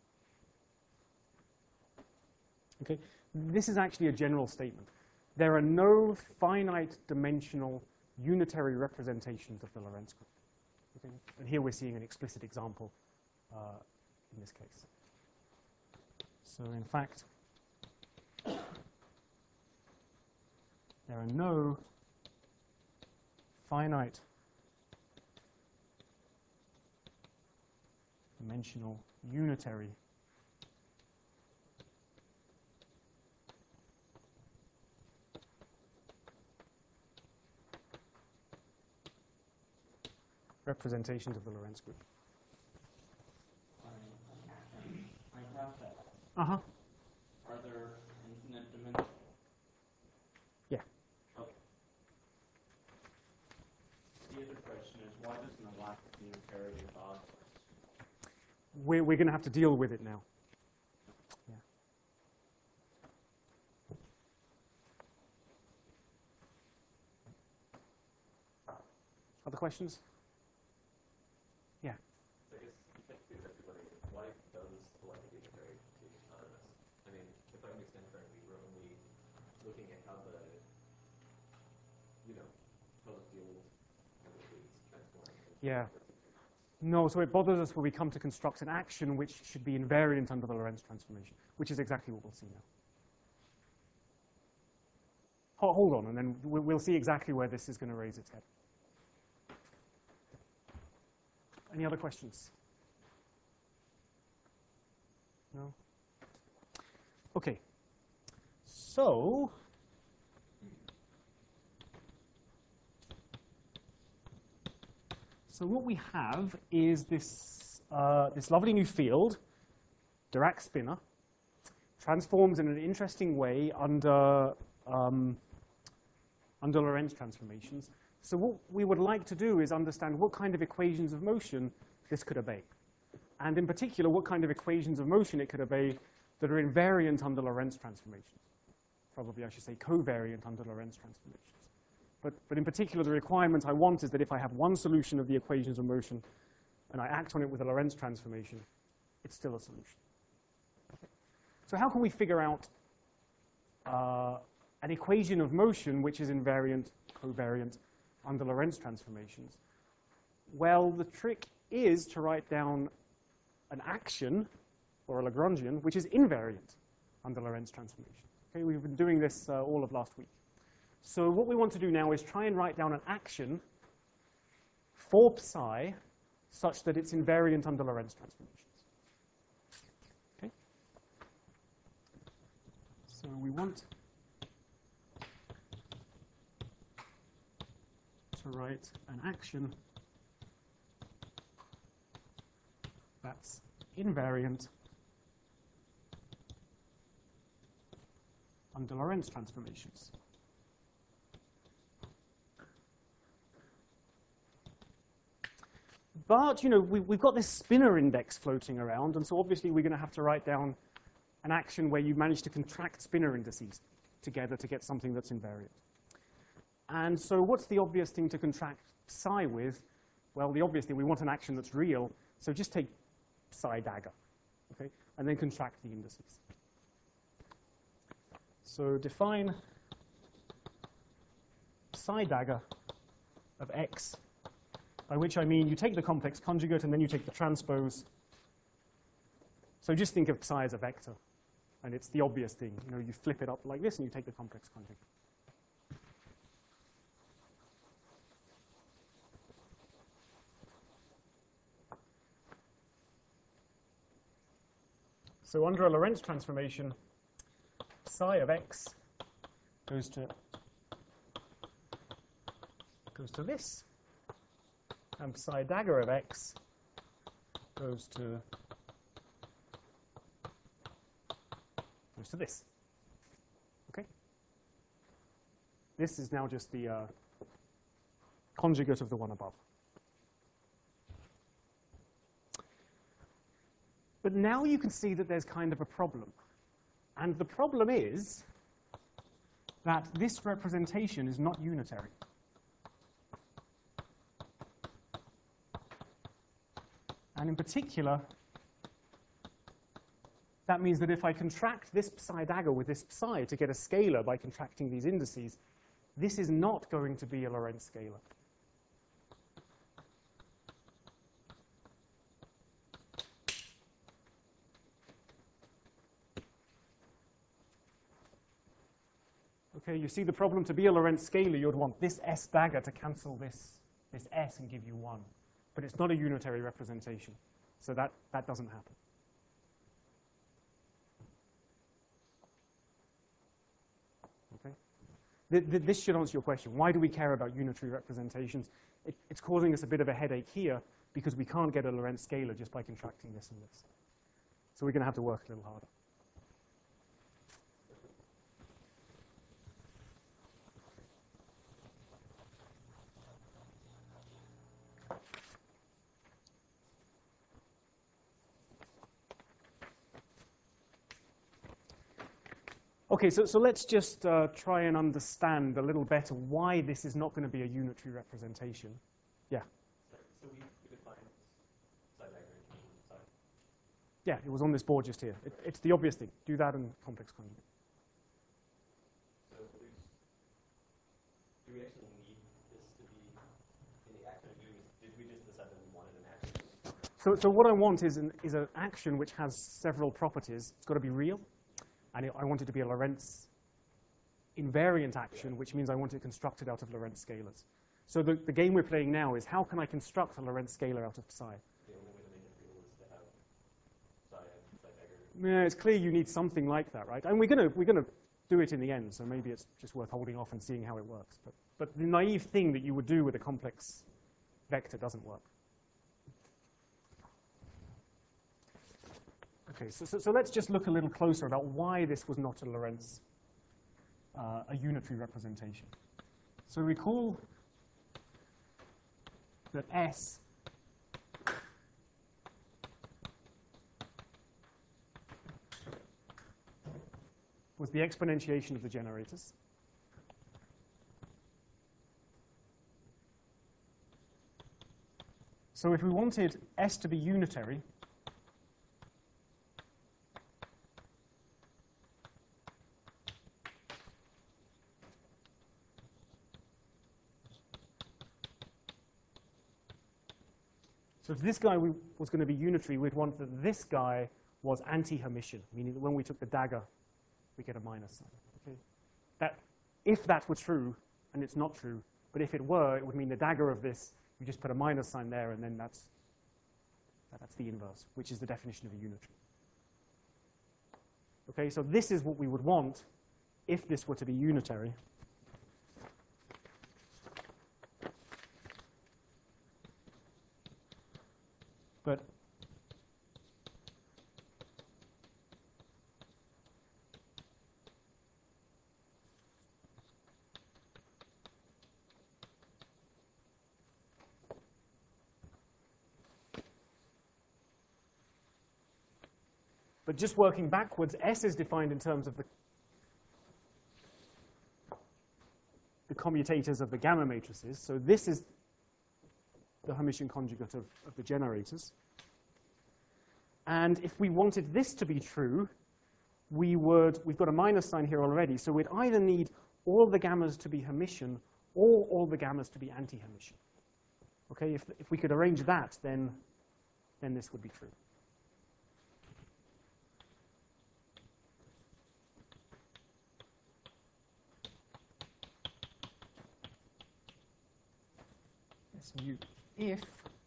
Okay, this is actually a general statement. There are no finite dimensional unitary representations of the Lorentz group. Okay? And here we're seeing an explicit example uh, in this case. So in fact, there are no finite dimensional unitary representations of the Lorentz group. I have that. Uh-huh. Are there infinite dimensions? Yeah. Okay. The other question is, why doesn't the lack of unitarity bother us? We're, we're going to have to deal with it now. Yeah. Other questions? Yeah. I guess effectively that's what it is. Why does the lack of unitary take out of this? I mean, if I understand correctly, we're only looking at how the, you know, how the field kind of is transforming. Yeah. No, so it bothers us when we come to construct an action which should be invariant under the Lorentz transformation, which is exactly what we'll see now. Ho- Hold on, and then we- we'll see exactly where this is going to raise its head. Any other questions? No? Okay. So, so what we have is this, uh, this lovely new field, Dirac spinor, transforms in an interesting way under, um, under Lorentz transformations. So what we would like to do is understand what kind of equations of motion this could obey. And in particular, what kind of equations of motion it could obey that are invariant under Lorentz transformations. Probably I should say covariant under Lorentz transformations. But, but in particular, the requirement I want is that if I have one solution of the equations of motion and I act on it with a Lorentz transformation, it's still a solution. Okay. So how can we figure out uh, an equation of motion which is invariant, covariant, under Lorentz transformations? Well, the trick is to write down an action, or a Lagrangian, which is invariant under Lorentz transformation. Okay, we've been doing this uh, all of last week. So what we want to do now is try and write down an action for psi such that it's invariant under Lorentz transformations. Okay? So we want to write an action that's invariant under Lorentz transformations. But, you know, we, we've got this spinor index floating around, and so obviously we're going to have to write down an action where you manage to contract spinor indices together to get something that's invariant. And so what's the obvious thing to contract psi with? Well, the obvious thing, we want an action that's real, so just take psi dagger, okay, and then contract the indices. So define psi dagger of x, by which I mean you take the complex conjugate and then you take the transpose. So just think of psi as a vector, and it's the obvious thing. You know, you flip it up like this and you take the complex conjugate. So under a Lorentz transformation, psi of x goes to goes to this, and psi dagger of x goes to goes to this. Okay. This is now just the uh, conjugate of the one above. But now you can see that there's kind of a problem. And the problem is that this representation is not unitary. And in particular, that means that if I contract this psi dagger with this psi to get a scalar by contracting these indices, this is not going to be a Lorentz scalar. Okay, you see the problem. To be a Lorentz scalar, you'd want this S dagger to cancel this, this S and give you one. But it's not a unitary representation, so that, that doesn't happen. Okay? Th th this should answer your question. Why do we care about unitary representations? It, it's causing us a bit of a headache here because we can't get a Lorentz scalar just by contracting this and this. So we're going to have to work a little harder. Okay, so, so let's just uh, try and understand a little better why this is not going to be a unitary representation. Yeah? So, so we, we defined psi dagger and psi. Yeah, it was on this board just here. It, it's the obvious thing. Do that in complex conjugate. So there's, do we actually need this to be in the action? Did we, did we just decide that we wanted an action? So, so what I want is an, is an action which has several properties. It's got to be real. And it, I want it to be a Lorentz invariant action, which means I want it constructed out of Lorentz scalars. So the, the game we're playing now is how can I construct a Lorentz scalar out of psi? The only way to make it real is to have psi and psi dagger. Yeah, it's clear you need something like that, right? And we're going to we're going to do it in the end, so maybe it's just worth holding off and seeing how it works. But, but the naive thing that you would do with a complex vector doesn't work. Okay, so, so, so let's just look a little closer about why this was not a Lorentz, uh, a unitary representation. So recall that S was the exponentiation of the generators. So if we wanted S to be unitary, so if this guy we, was going to be unitary, we'd want that this guy was anti-Hermitian, meaning that when we took the dagger, we get a minus sign. Okay? That, if that were true, and it's not true, but if it were, it would mean the dagger of this, you just put a minus sign there, and then that's, that's the inverse, which is the definition of a unitary. Okay, so this is what we would want if this were to be unitary. But But just working backwards, S is defined in terms of the, the commutators of the gamma matrices. So this is the Hermitian conjugate of, of the generators. And if we wanted this to be true, we would, we've got a minus sign here already, so we'd either need all the gammas to be Hermitian or all the gammas to be anti-Hermitian. Okay, if, if we could arrange that, then, then this would be true. So you, if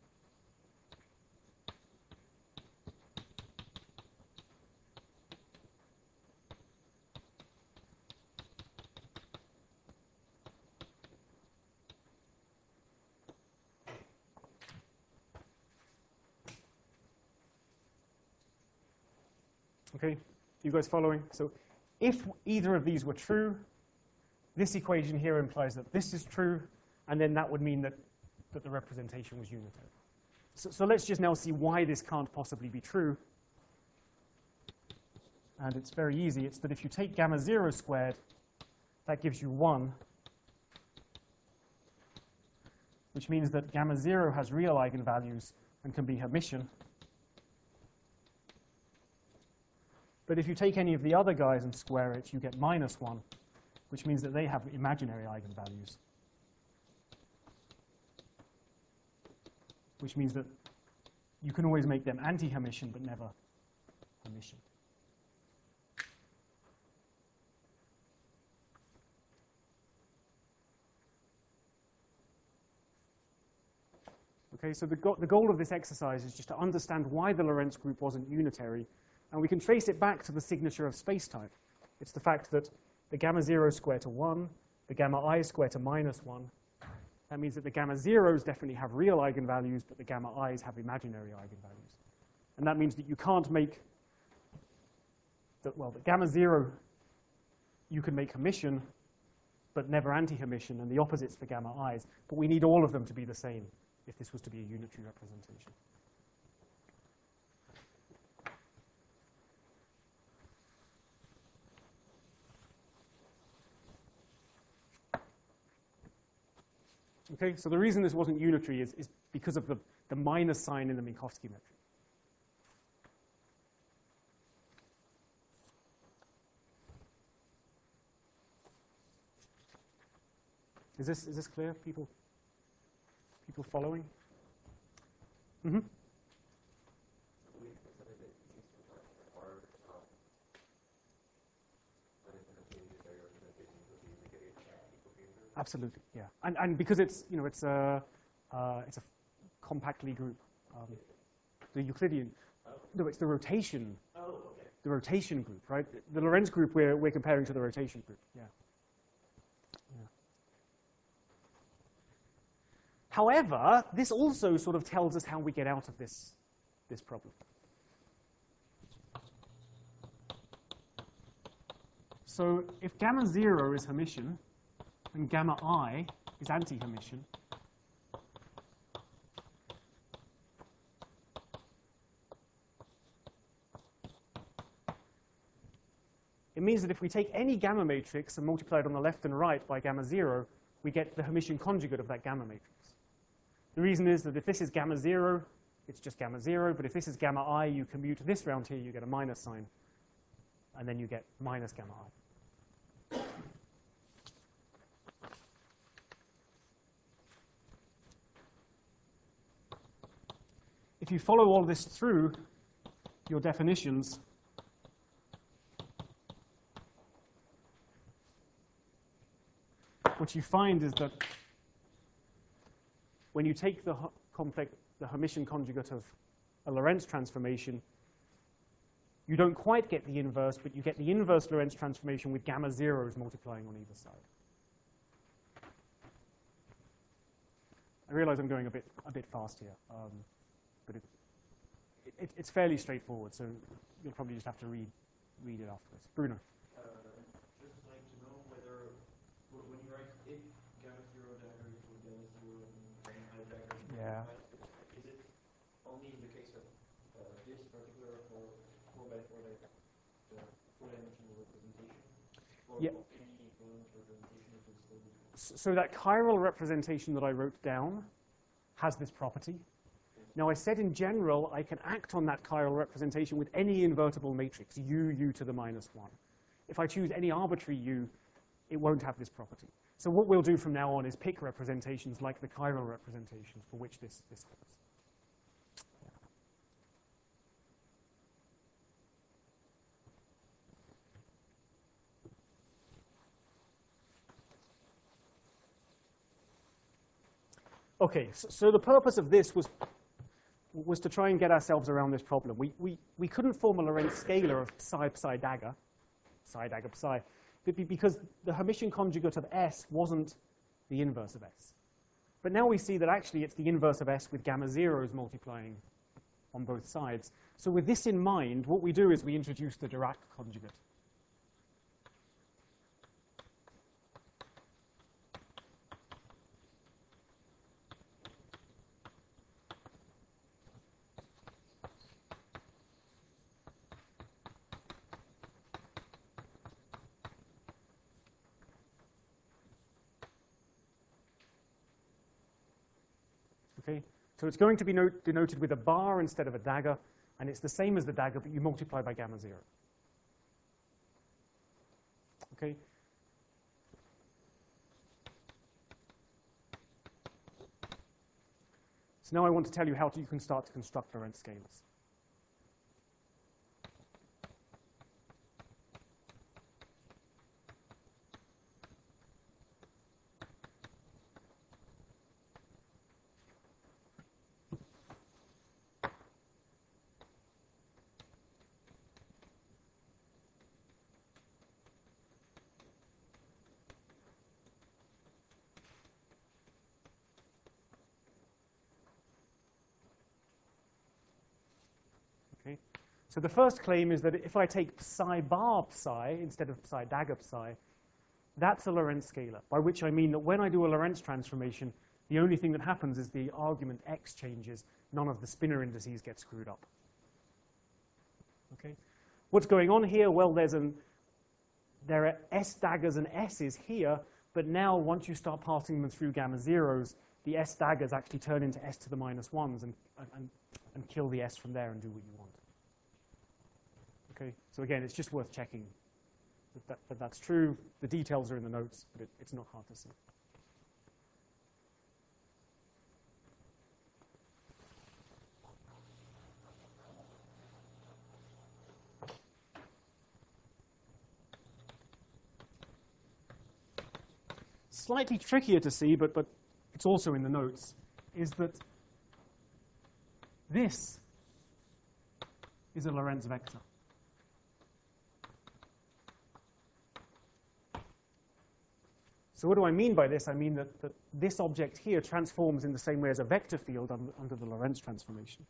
okay, you guys following? So if either of these were true, this equation here implies that this is true, and then that would mean that that the representation was unitary. So, so let's just now see why this can't possibly be true. And it's very easy. It's that if you take gamma zero squared, that gives you one, which means that gamma zero has real eigenvalues and can be Hermitian. But if you take any of the other guys and square it, you get minus one, which means that they have imaginary eigenvalues. Which means that you can always make them anti-Hermitian, but never Hermitian. Okay, so the, go the goal of this exercise is just to understand why the Lorentz group wasn't unitary, and we can trace it back to the signature of spacetime. It's the fact that the gamma zero square to one, the gamma I square to minus one. That means that the gamma zeros definitely have real eigenvalues, but the gamma i's have imaginary eigenvalues. And that means that you can't make, the, well, the gamma zero you can make Hermitian, but never anti-Hermitian, and the opposites for gamma i's. But we need all of them to be the same if this was to be a unitary representation. Okay, so the reason this wasn't unitary is, is because of the, the minus sign in the Minkowski metric. Is this, is this clear, people? People following? Mm-hmm. Absolutely, yeah, and and because it's you know it's a uh, it's a compact Lie group, um, the Euclidean. No, it's the rotation. Oh, okay. The rotation group, right? The Lorentz group we're we're comparing to the rotation group. Yeah. yeah. However, this also sort of tells us how we get out of this this problem. So if gamma zero is Hermitian, and gamma I is anti-Hermitian, it means that if we take any gamma matrix and multiply it on the left and right by gamma zero, we get the Hermitian conjugate of that gamma matrix. The reason is that if this is gamma zero, it's just gamma zero, but if this is gamma I, you commute this round here, you get a minus sign, and then you get minus gamma I. If you follow all this through your definitions, what you find is that when you take the complex, the Hermitian conjugate of a Lorentz transformation, you don't quite get the inverse, but you get the inverse Lorentz transformation with gamma zeros multiplying on either side. I realize I'm going a bit a bit fast here. Um, But it, it, it's fairly straightforward, so you'll probably just have to read, read it afterwards. Bruno. Uh, just like to know whether w- when you write if gamma zero dagger equals gamma zero and I dagger equals Yeah. I, is it only in the case of uh, this particular four four by four like the four dimensional representation, or Yeah. any equivalent representation it will still be true? S- So that chiral representation that I wrote down has this property. Now, I said in general, I can act on that chiral representation with any invertible matrix, u, u to the minus one. If I choose any arbitrary u, it won't have this property. So what we'll do from now on is pick representations like the chiral representations for which this, this holds. Okay, so, so the purpose of this was was to try and get ourselves around this problem. We, we, we couldn't form a Lorentz scalar of psi psi dagger, psi dagger psi, because the Hermitian conjugate of S wasn't the inverse of S. But now we see that actually it's the inverse of S with gamma zeros multiplying on both sides. So with this in mind, what we do is we introduce the Dirac conjugate. Okay, so it's going to be note, denoted with a bar instead of a dagger, and it's the same as the dagger, but you multiply by gamma zero. Okay. So now I want to tell you how to, you can start to construct Lorentz scalars. So the first claim is that if I take psi bar psi instead of psi dagger psi, that's a Lorentz scalar, by which I mean that when I do a Lorentz transformation, the only thing that happens is the argument x changes. None of the spinor indices get screwed up. Okay? What's going on here? Well, there's an, there are S daggers and S's here, but now once you start passing them through gamma zeros, the S daggers actually turn into S to the minus ones and, and, and kill the S from there and do what you want. Okay, so again, it's just worth checking that, that, that that's true. The details are in the notes, but it, it's not hard to see. Slightly trickier to see, but, but it's also in the notes, is that this is a Lorentz vector. So what do I mean by this? I mean that, that this object here transforms in the same way as a vector field under, under the Lorentz transformation.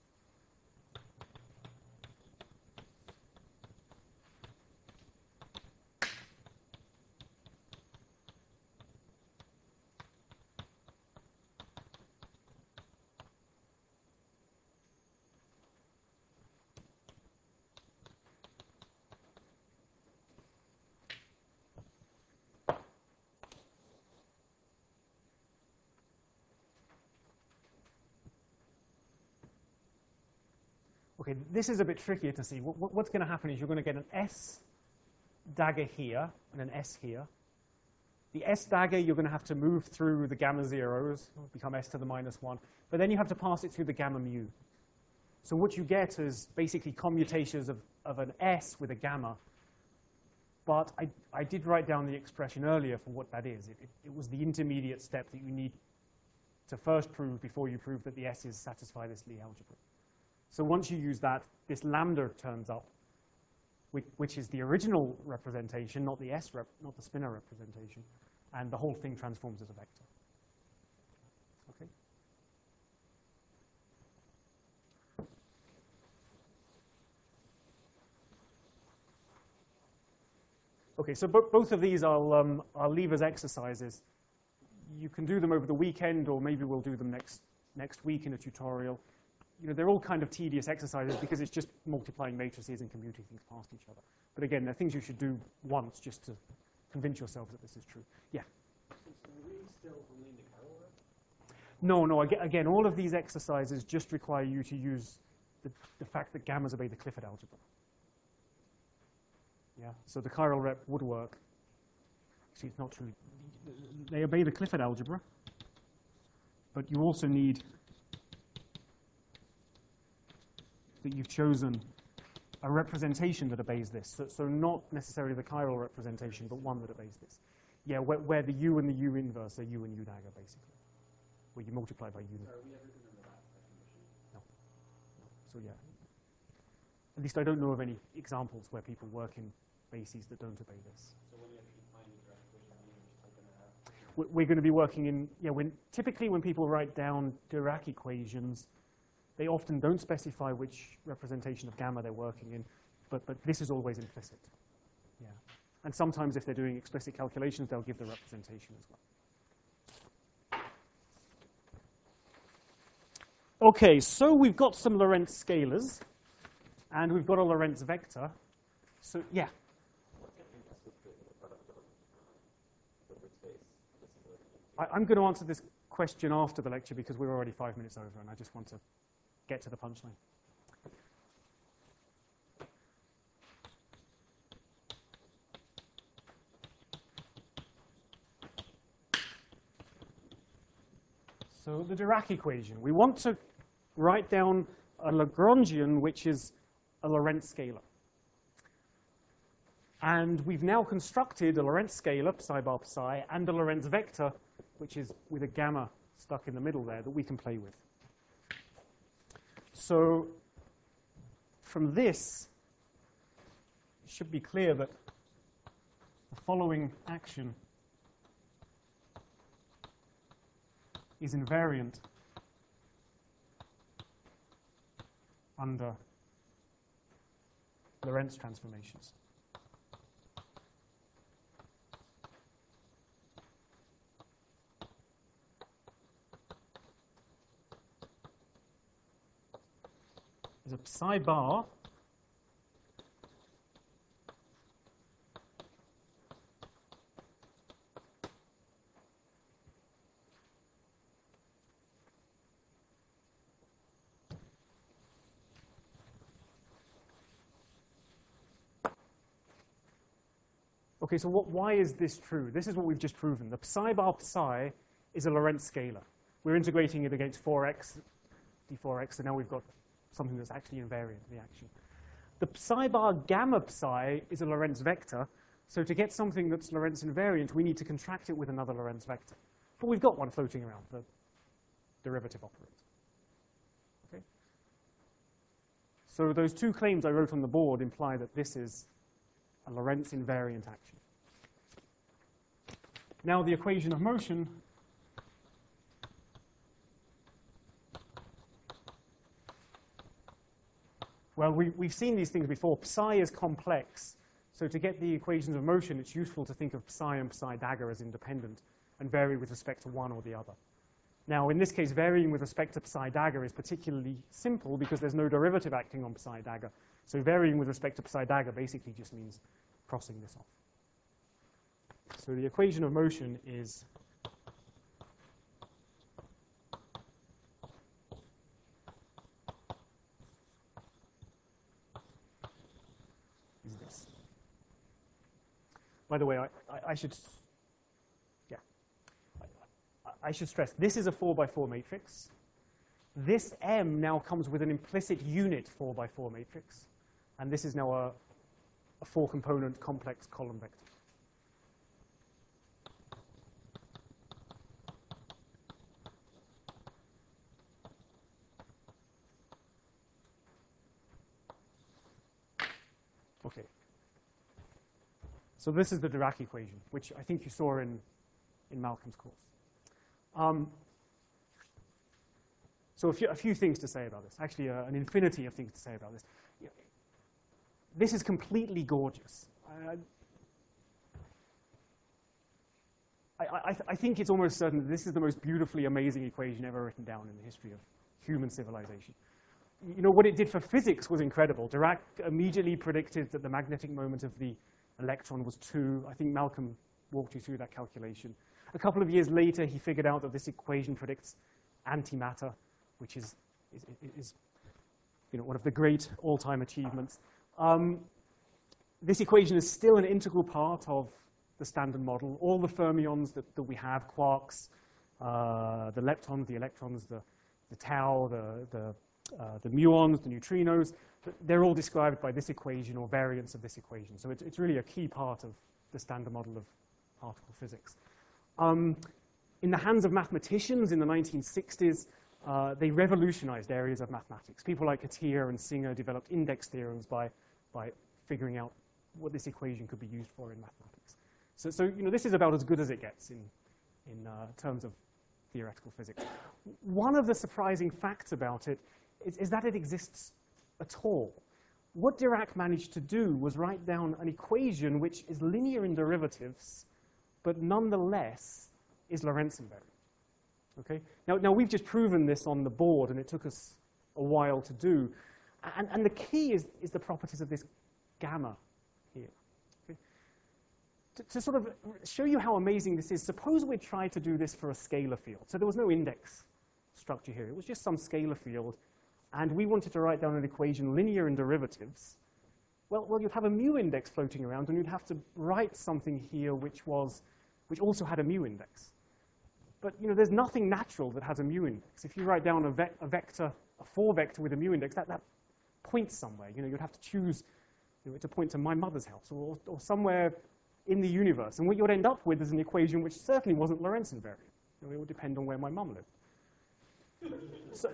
Okay, this is a bit trickier to see. What, what's going to happen is you're going to get an S dagger here and an S here. The S dagger, you're going to have to move through the gamma zeros, become S to the minus one, but then you have to pass it through the gamma mu. So what you get is basically commutations of, of an S with a gamma. But I, I did write down the expression earlier for what that is. It, it, it was the intermediate step that you need to first prove before you prove that the S's satisfy this Lie algebra. So once you use that, this lambda turns up, which, which is the original representation, not the S rep, not the spinor representation, and the whole thing transforms as a vector. Okay. Okay, so bo both of these I'll, um, I'll leave as exercises. You can do them over the weekend, or maybe we'll do them next, next week in a tutorial. You know, they're all kind of tedious exercises because it's just multiplying matrices and computing things past each other. But again, they're things you should do once just to convince yourselves that this is true. Yeah? So are we still only in the Chiral rep? No, no, aga- again, all of these exercises just require you to use the, the fact that gammas obey the Clifford algebra. Yeah, so the chiral rep would work. Actually, it's not true. They obey the Clifford algebra, but you also need that you've chosen a representation that obeys this. So, so not necessarily the chiral representation, but one that obeys this. Yeah, where, where the U and the U inverse are U and U dagger, basically, where you multiply by U. So are we ever going to relax that condition? No. No. So yeah. At least I don't know of any examples where people work in bases that don't obey this. So when you actually find the direct equation, are you still going to have? We- We're going to be working in, yeah, when, typically when people write down Dirac equations, they often don't specify which representation of gamma they're working in, but, but this is always implicit. Yeah. And sometimes if they're doing explicit calculations, they'll give the representation as well. Okay, so we've got some Lorentz scalars, and we've got a Lorentz vector. So, yeah. What can you mess with the product of Hilbert space? This is a- I, I'm going to answer this question after the lecture because we're already five minutes over, and I just want to get to the punchline. So the Dirac equation. We want to write down a Lagrangian, which is a Lorentz scalar. And we've now constructed a Lorentz scalar, psi bar psi, and a Lorentz vector, which is with a gamma stuck in the middle there, that we can play with. So from this, it should be clear that the following action is invariant under Lorentz transformations. There's a psi bar Okay, so what, why is this true? This is what we've just proven. The psi bar psi is a Lorentz scalar. We're integrating it against four x, d four x, so now we've got something that's actually invariant, the action. The psi bar gamma psi is a Lorentz vector, so to get something that's Lorentz invariant, we need to contract it with another Lorentz vector. But we've got one floating around, the derivative operator. Okay? So those two claims I wrote on the board imply that this is a Lorentz invariant action. Now the equation of motion well, we, we've seen these things before. Psi is complex. So to get the equations of motion, it's useful to think of psi and psi dagger as independent and vary with respect to one or the other. Now, in this case, varying with respect to psi dagger is particularly simple because there's no derivative acting on psi dagger. So varying with respect to psi dagger basically just means crossing this off. So the equation of motion is is this. By the way, I, I, I should yeah I, I should stress this is a four by four matrix. This M now comes with an implicit unit four by four matrix, and this is now a a four-component complex column vector. Okay. So this is the Dirac equation, which I think you saw in, in Malcolm's course. Um, so a few, a few things to say about this. Actually, uh, an infinity of things to say about this. This is completely gorgeous. Uh, I, I, I think it's almost certain that this is the most beautifully amazing equation ever written down in the history of human civilization. You know, what it did for physics was incredible. Dirac immediately predicted that the magnetic moment of the electron was two. I think Malcolm walked you through that calculation. A couple of years later, he figured out that this equation predicts antimatter, which is, is, is you know, one of the great all-time achievements. Um, this equation is still an integral part of the Standard Model. All the fermions that, that we have, quarks, uh, the leptons, the electrons, the, the tau, the, the, uh, the muons, the neutrinos, they're all described by this equation or variants of this equation. So it's, it's really a key part of the Standard Model of particle physics. Um, in the hands of mathematicians in the nineteen sixties, uh, they revolutionized areas of mathematics. People like Atiyah and Singer developed index theorems by, by figuring out what this equation could be used for in mathematics. So, so you know, this is about as good as it gets in, in uh, terms of theoretical physics. One of the surprising facts about it is, is that it exists at all. What Dirac managed to do was write down an equation which is linear in derivatives, but nonetheless is Lorentz invariant. Okay? Now, now, we've just proven this on the board, and it took us a while to do. And, and the key is, is the properties of this gamma here. Okay? To, to sort of show you how amazing this is, suppose we tried to do this for a scalar field. So there was no index structure here. It was just some scalar field. And we wanted to write down an equation linear in derivatives. Well, well, you'd have a mu index floating around, and you'd have to write something here which was, which also had a mu index. But you know, there's nothing natural that has a mu index. If you write down a, ve a vector, a four vector with a mu index, that, that points somewhere. You know, you'd have to choose you know, to point to my mother's house or, or somewhere in the universe. And what you'd end up with is an equation which certainly wasn't Lorentz invariant. You know, it would depend on where my mum lived. So,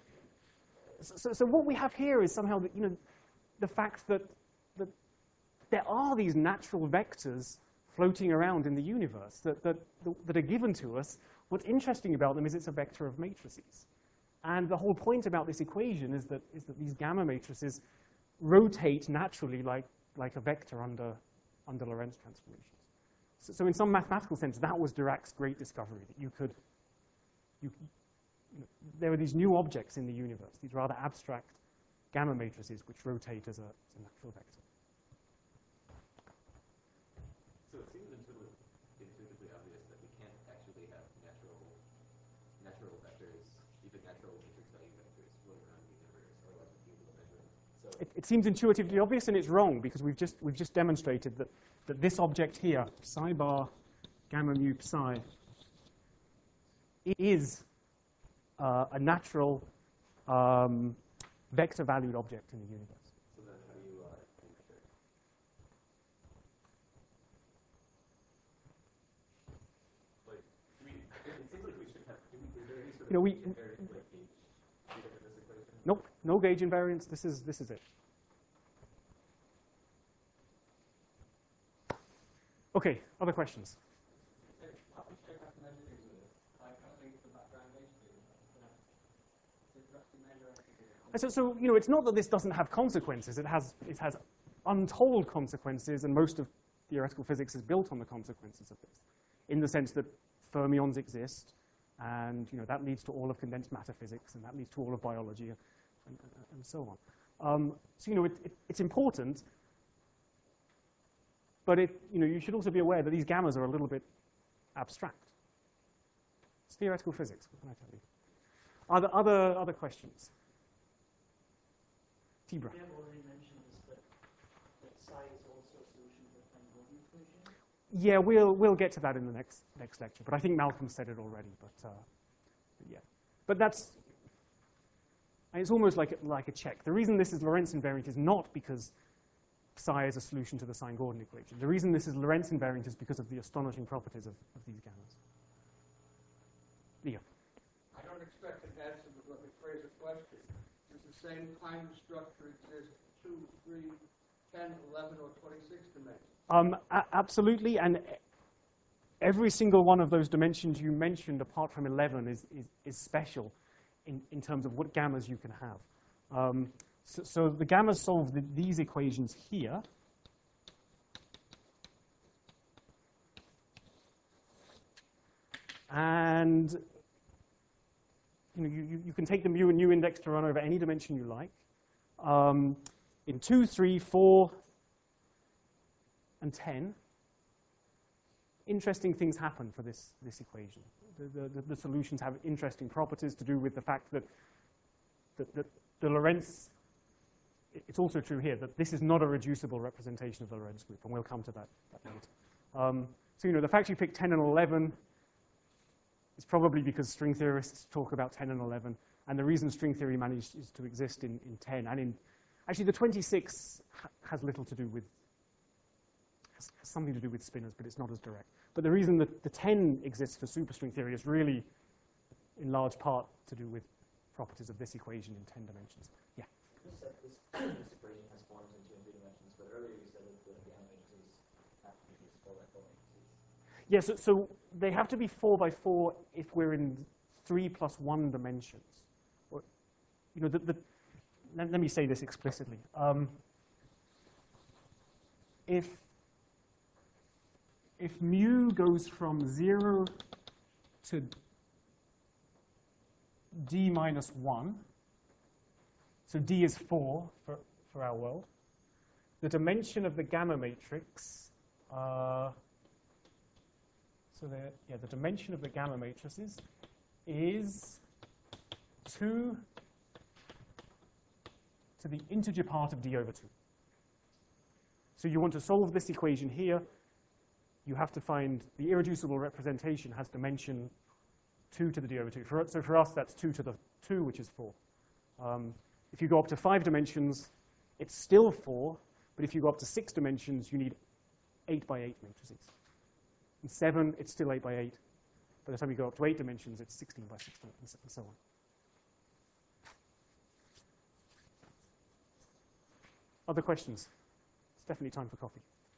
so, so what we have here is somehow the, you know, the fact that, that there are these natural vectors floating around in the universe that, that, that are given to us. What's interesting about them is it's a vector of matrices. And the whole point about this equation is that, is that these gamma matrices rotate naturally like, like a vector under, under Lorentz transformations. So, so in some mathematical sense, that was Dirac's great discovery, that you could, you, you know, there are these new objects in the universe, these rather abstract gamma matrices which rotate as a, as a natural vector. So it seems intuitive, intuitively obvious that we can't actually have natural, natural vectors, even natural matrix value vectors, floating around the universe, otherwise we'd be able to measure them. So It, it seems intuitively obvious, and it's wrong, because we've just, we've just demonstrated that, that this object here, psi bar gamma mu psi, is uh, a natural um, vector-valued object in the universe. So then how do you uh, measure it? Like, we, it seems like we should have, do we, is there any sort of You know, we- invariant, like, gauge data for this equation? Nope, no gauge invariance. This is, this is it. Okay, other questions? So, so, you know, it's not that this doesn't have consequences. It has, it has untold consequences, and most of theoretical physics is built on the consequences of this, in the sense that fermions exist, and you know, that leads to all of condensed matter physics, and that leads to all of biology, and, and, and so on. Um, so, you know, it, it, it's important, but it, you know, you should also be aware that these gammas are a little bit abstract. It's theoretical physics, what can I tell you? Other, other, other questions? Tibra. We have already mentioned this, that, that psi is also a solution to the Klein-Gordon equation. Yeah, we'll, we'll get to that in the next, next lecture, but I think Malcolm said it already, but, uh, but yeah. But that's, it's almost like, like a check. The reason this is Lorentz invariant is not because psi is a solution to the Sine-Gordon equation. The reason this is Lorentz invariant is because of the astonishing properties of, of these gammas. Leo. I don't expect an answer, but let me phrase a question. Does the same kind of structure exist two, three, ten, eleven, or twenty-six dimensions? Um, absolutely, and every single one of those dimensions you mentioned, apart from eleven, is, is, is special in, in terms of what gammas you can have. Um, so, so the gammas solve the, these equations here. And you know, you, you, you can take the mu and nu index to run over any dimension you like. Um, in two, three, four, and ten, interesting things happen for this, this equation. The, the, the solutions have interesting properties to do with the fact that, that, that the Lorentz, it's also true here that this is not a reducible representation of the Lorentz group, and we'll come to that, that later. Um, so, you know, the fact you pick ten and eleven is probably because string theorists talk about ten and eleven, and the reason string theory managed is to exist in, in ten, and in, actually the twenty-six ha has little to do with, has, has something to do with spinors, but it's not as direct. But the reason that the ten exists for superstring theory is really, in large part, to do with properties of this equation in ten dimensions. Yeah? You said this, this equation has forms in two and three dimensions, but earlier you said that the gamma matrices have to be these four by four matrices. Yeah, so, so they have to be four by four if we're in three plus one dimensions. Or, you know, the, the, let, let me say this explicitly. Um, if, if mu goes from zero to d minus one, so d is four for, for our world, the dimension of the gamma matrix, uh, so the, yeah, the dimension of the gamma matrices is two to the integer part of d over two. So you want to solve this equation here, you have to find the irreducible representation has dimension two to the d over two. For, so for us, that's two to the two, which is four. Um, if you go up to five dimensions, it's still four, but if you go up to six dimensions, you need eight by eight matrices. In seven, it's still eight by eight. By the time you go up to eight dimensions, it's sixteen by sixteen, and so on. Other questions? It's definitely time for coffee.